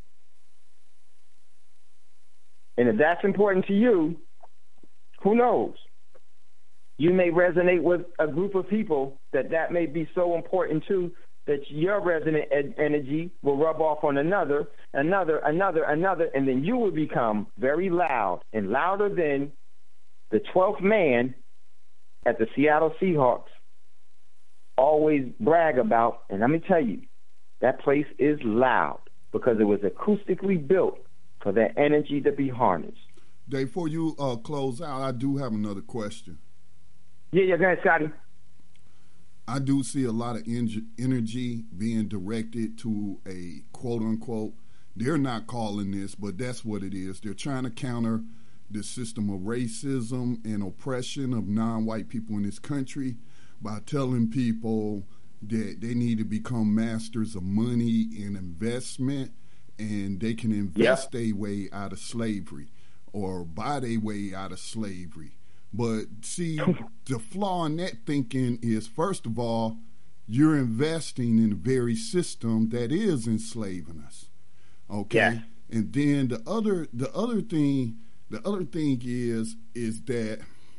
And if that's important to you, who knows? You may resonate with a group of people that may be so important to, that your resonant energy will rub off on another, and then you will become very loud, and louder than the 12th man at the Seattle Seahawks always brag about. And let me tell you, that place is loud because it was acoustically built for that energy to be harnessed. Dave, before you close out, I do have another question. Yeah, go ahead, Scotty. I do see a lot of energy being directed to a quote-unquote, they're not calling this, but that's what it is. They're trying to counter the system of racism and oppression of non-white people in this country by telling people that they need to become masters of money and investment, and they can invest their way out of slavery or buy their way out of slavery. But see, the flaw in that thinking is, first of all, you're investing in the very system that is enslaving us. Okay? Yeah. And then the other thing is that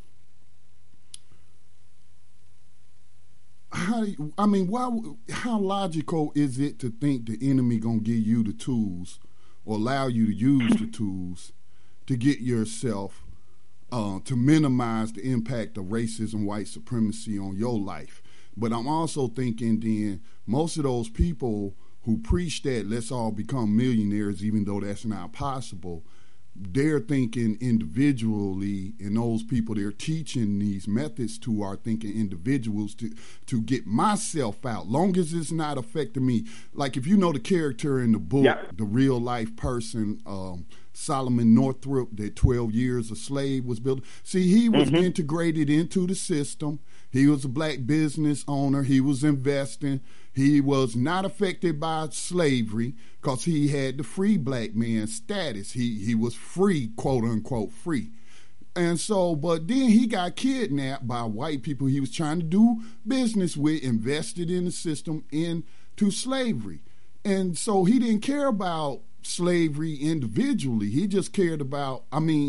how logical is it to think the enemy gonna give you the tools or allow you to use the tools to get yourself to minimize the impact of racism, white supremacy on your life? But I'm also thinking then most of those people who preach that let's all become millionaires, even though that's not possible, they're thinking individually, and those people they're teaching these methods to are thinking individuals to get myself out, long as it's not affecting me. Like if you know the character in the book, the real life person, Solomon Northrop, that 12 Years a Slave was built. See, he was integrated into the system. He was a black business owner. He was investing. He was not affected by slavery because he had the free black man status. He was free, quote unquote, free. And so, but then he got kidnapped by white people he was trying to do business with, invested in the system into slavery. And so he didn't care about slavery individually. He just cared about,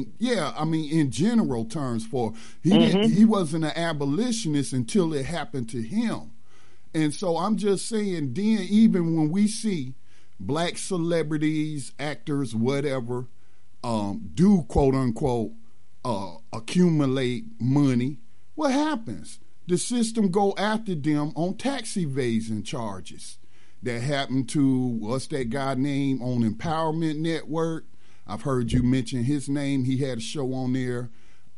in general terms, he wasn't an abolitionist until it happened to him. And so I'm just saying, then even when we see black celebrities, actors, whatever, do quote unquote accumulate money, what happens? The system go after them on tax evasion charges. That happened to, what's that guy name on Empowerment Network? I've heard you mention his name. He had a show on there.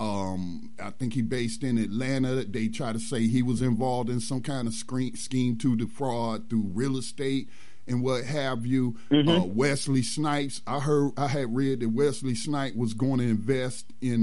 I think he based in Atlanta. They try to say he was involved in some kind of scheme to defraud through real estate and what have you. Wesley Snipes, I had read that Wesley Snipes was going to invest in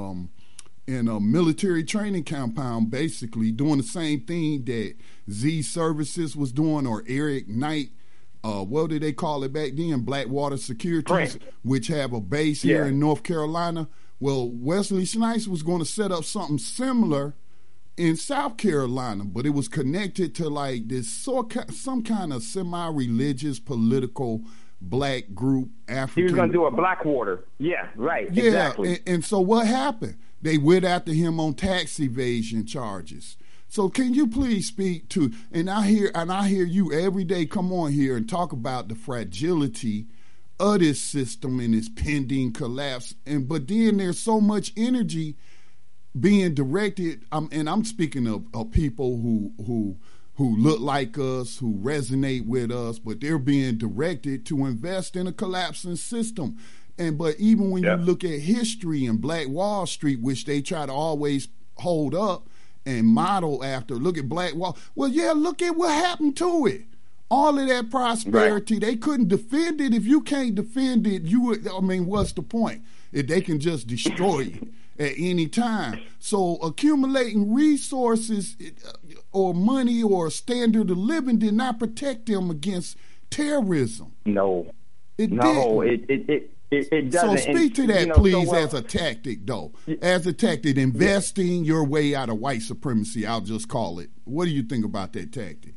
a military training compound, basically doing the same thing that Z Services was doing, or Eric Knight, what did they call it back then? Blackwater Securities, which have a base here in North Carolina. Well, Wesley Snipes was going to set up something similar in South Carolina, but it was connected to like this some kind of semi-religious political black group. African. He was going to do a Blackwater. Yeah, right. Yeah, exactly. And so what happened? They went after him on tax evasion charges. So can you please speak to, and I hear you every day come on here and talk about the fragility of this system and its pending collapse. But then there's so much energy being directed, and I'm speaking of people who look like us, who resonate with us, but they're being directed to invest in a collapsing system. But even when you look at history and Black Wall Street, which they try to always hold up and model after, look at Black Wall. Well, look at what happened to it. All of that prosperity, they couldn't defend it. If you can't defend it, what's the point? If they can just destroy it at any time. So accumulating resources or money or standard of living did not protect them against terrorism. No. It doesn't. So speak to that, please, as a tactic, though. As a tactic, investing your way out of white supremacy, I'll just call it. What do you think about that tactic?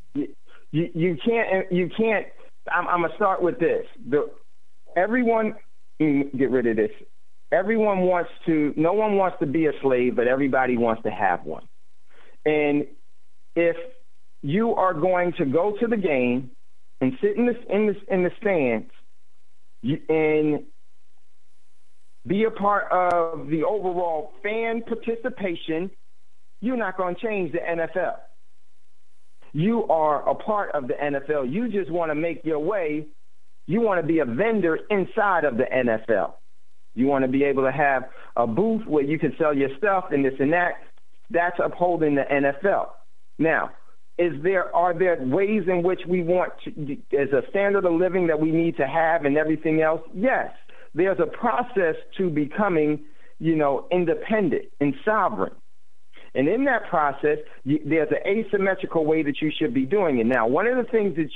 You can't. I'm going to start with this. Everyone, get rid of this. No one wants to be a slave, but everybody wants to have one. And if you are going to go to the game and sit in the stands and be a part of the overall fan participation, you're not going to change the NFL. You are a part of the NFL. You just want to make your way. You want to be a vendor inside of the NFL. You want to be able to have a booth where you can sell your stuff and this and that. That's upholding the NFL. Now, are there ways in which we want to, as a standard of living that we need to have and everything else? Yes. There's a process to becoming, independent and sovereign. And in that process, there's an asymmetrical way that you should be doing it. Now, one of the things that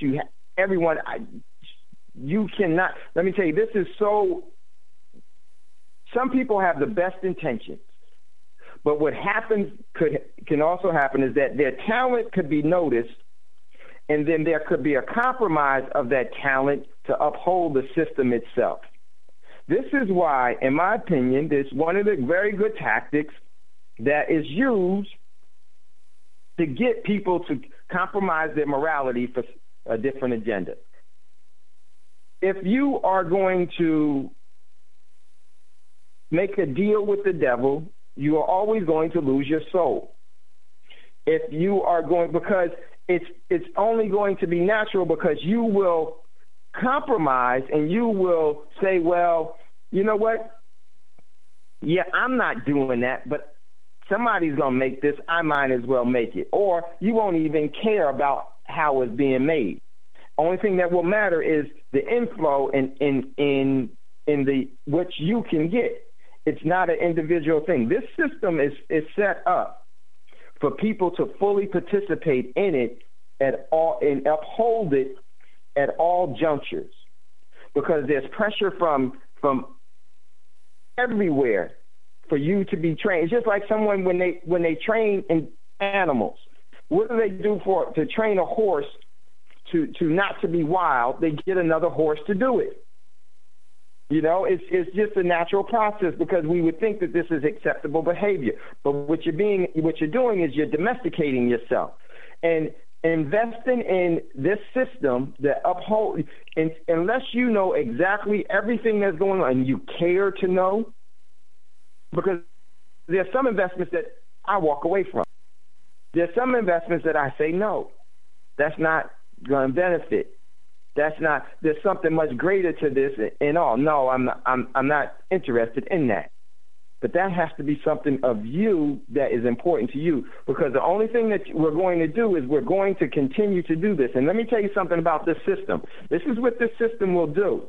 you cannot, let me tell you, this is so, some people have the best intentions. But what happens can also happen is that their talent could be noticed, and then there could be a compromise of that talent to uphold the system itself. This is why, in my opinion, there's one of the very good tactics that is used to get people to compromise their morality for a different agenda. If you are going to make a deal with the devil, you are always going to lose your soul. If you are going, because it's only going to be natural, because you will compromise and you will say, well, you know what? Yeah, I'm not doing that, but somebody's going to make this. I might as well make it. Or you won't even care about how it's being made. Only thing that will matter is the inflow in the which you can get. It's not an individual thing. This system is set up for people to fully participate in it at all and uphold it at all junctures, because there's pressure from everywhere for you to be trained. It's just like someone when they train in animals. What do they do to train a horse not to be wild, they get another horse to do it. You know, it's just a natural process because we would think that this is acceptable behavior. But what you're doing is you're domesticating yourself. And investing in this system that upholds, unless you know exactly everything that's going on and you care to know, because there's some investments that I walk away from. There's some investments that I say, no, that's not going to benefit. There's something much greater to this and all. No, I'm not interested in that. But that has to be something of you that is important to you, because the only thing that we're going to do is we're going to continue to do this. And let me tell you something about this system. This is what this system will do.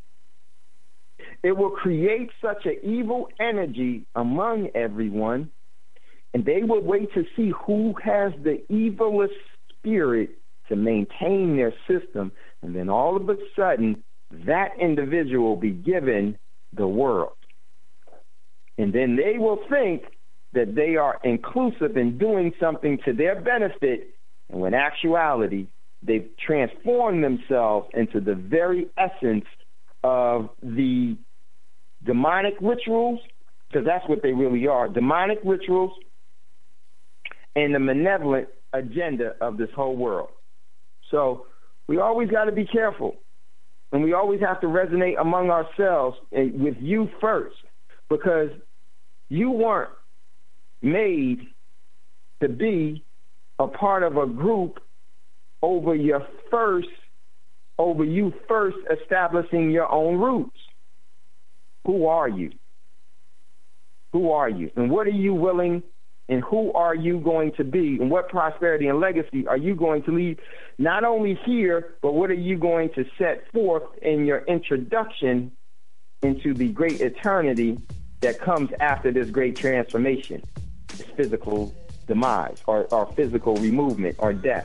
It will create such an evil energy among everyone, and they will wait to see who has the evilest spirit to maintain their system, and then all of a sudden, that individual will be given the world. And then they will think that they are inclusive in doing something to their benefit, and when in actuality, they've transformed themselves into the very essence of the demonic rituals, because that's what they really are, demonic rituals and the malevolent agenda of this whole world. So we always got to be careful, and we always have to resonate among ourselves with you first, because you weren't made to be a part of a group over you first establishing your own roots. Who are you? Who are you? And what are you willing, and who are you going to be, and what prosperity and legacy are you going to leave, not only here, but what are you going to set forth in your introduction into the great eternity that comes after this great transformation, this physical demise or physical removement or death.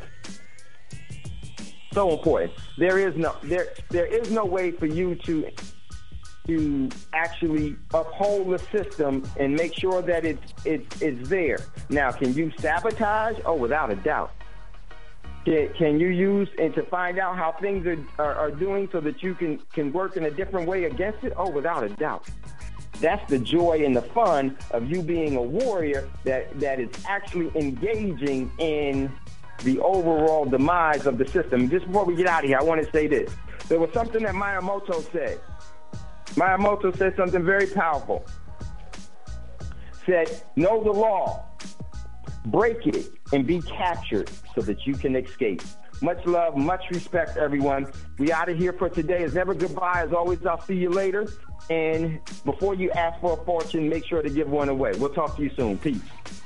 So important. There is no way for you to actually uphold the system and make sure that it's there. Now, can you sabotage? Oh, without a doubt. Can you use and to find out how things are doing so that you can work in a different way against it? Oh, without a doubt. That's the joy and the fun of you being a warrior that is actually engaging in the overall demise of the system. Just before we get out of here, I want to say this. There was something that Miyamoto said. Miyamoto said something very powerful. Said, know the law, break it, and be captured so that you can escape. Much love, much respect, everyone. We out of here for today. It's never goodbye. As always, I'll see you later. And before you ask for a fortune, make sure to give one away. We'll talk to you soon. Peace.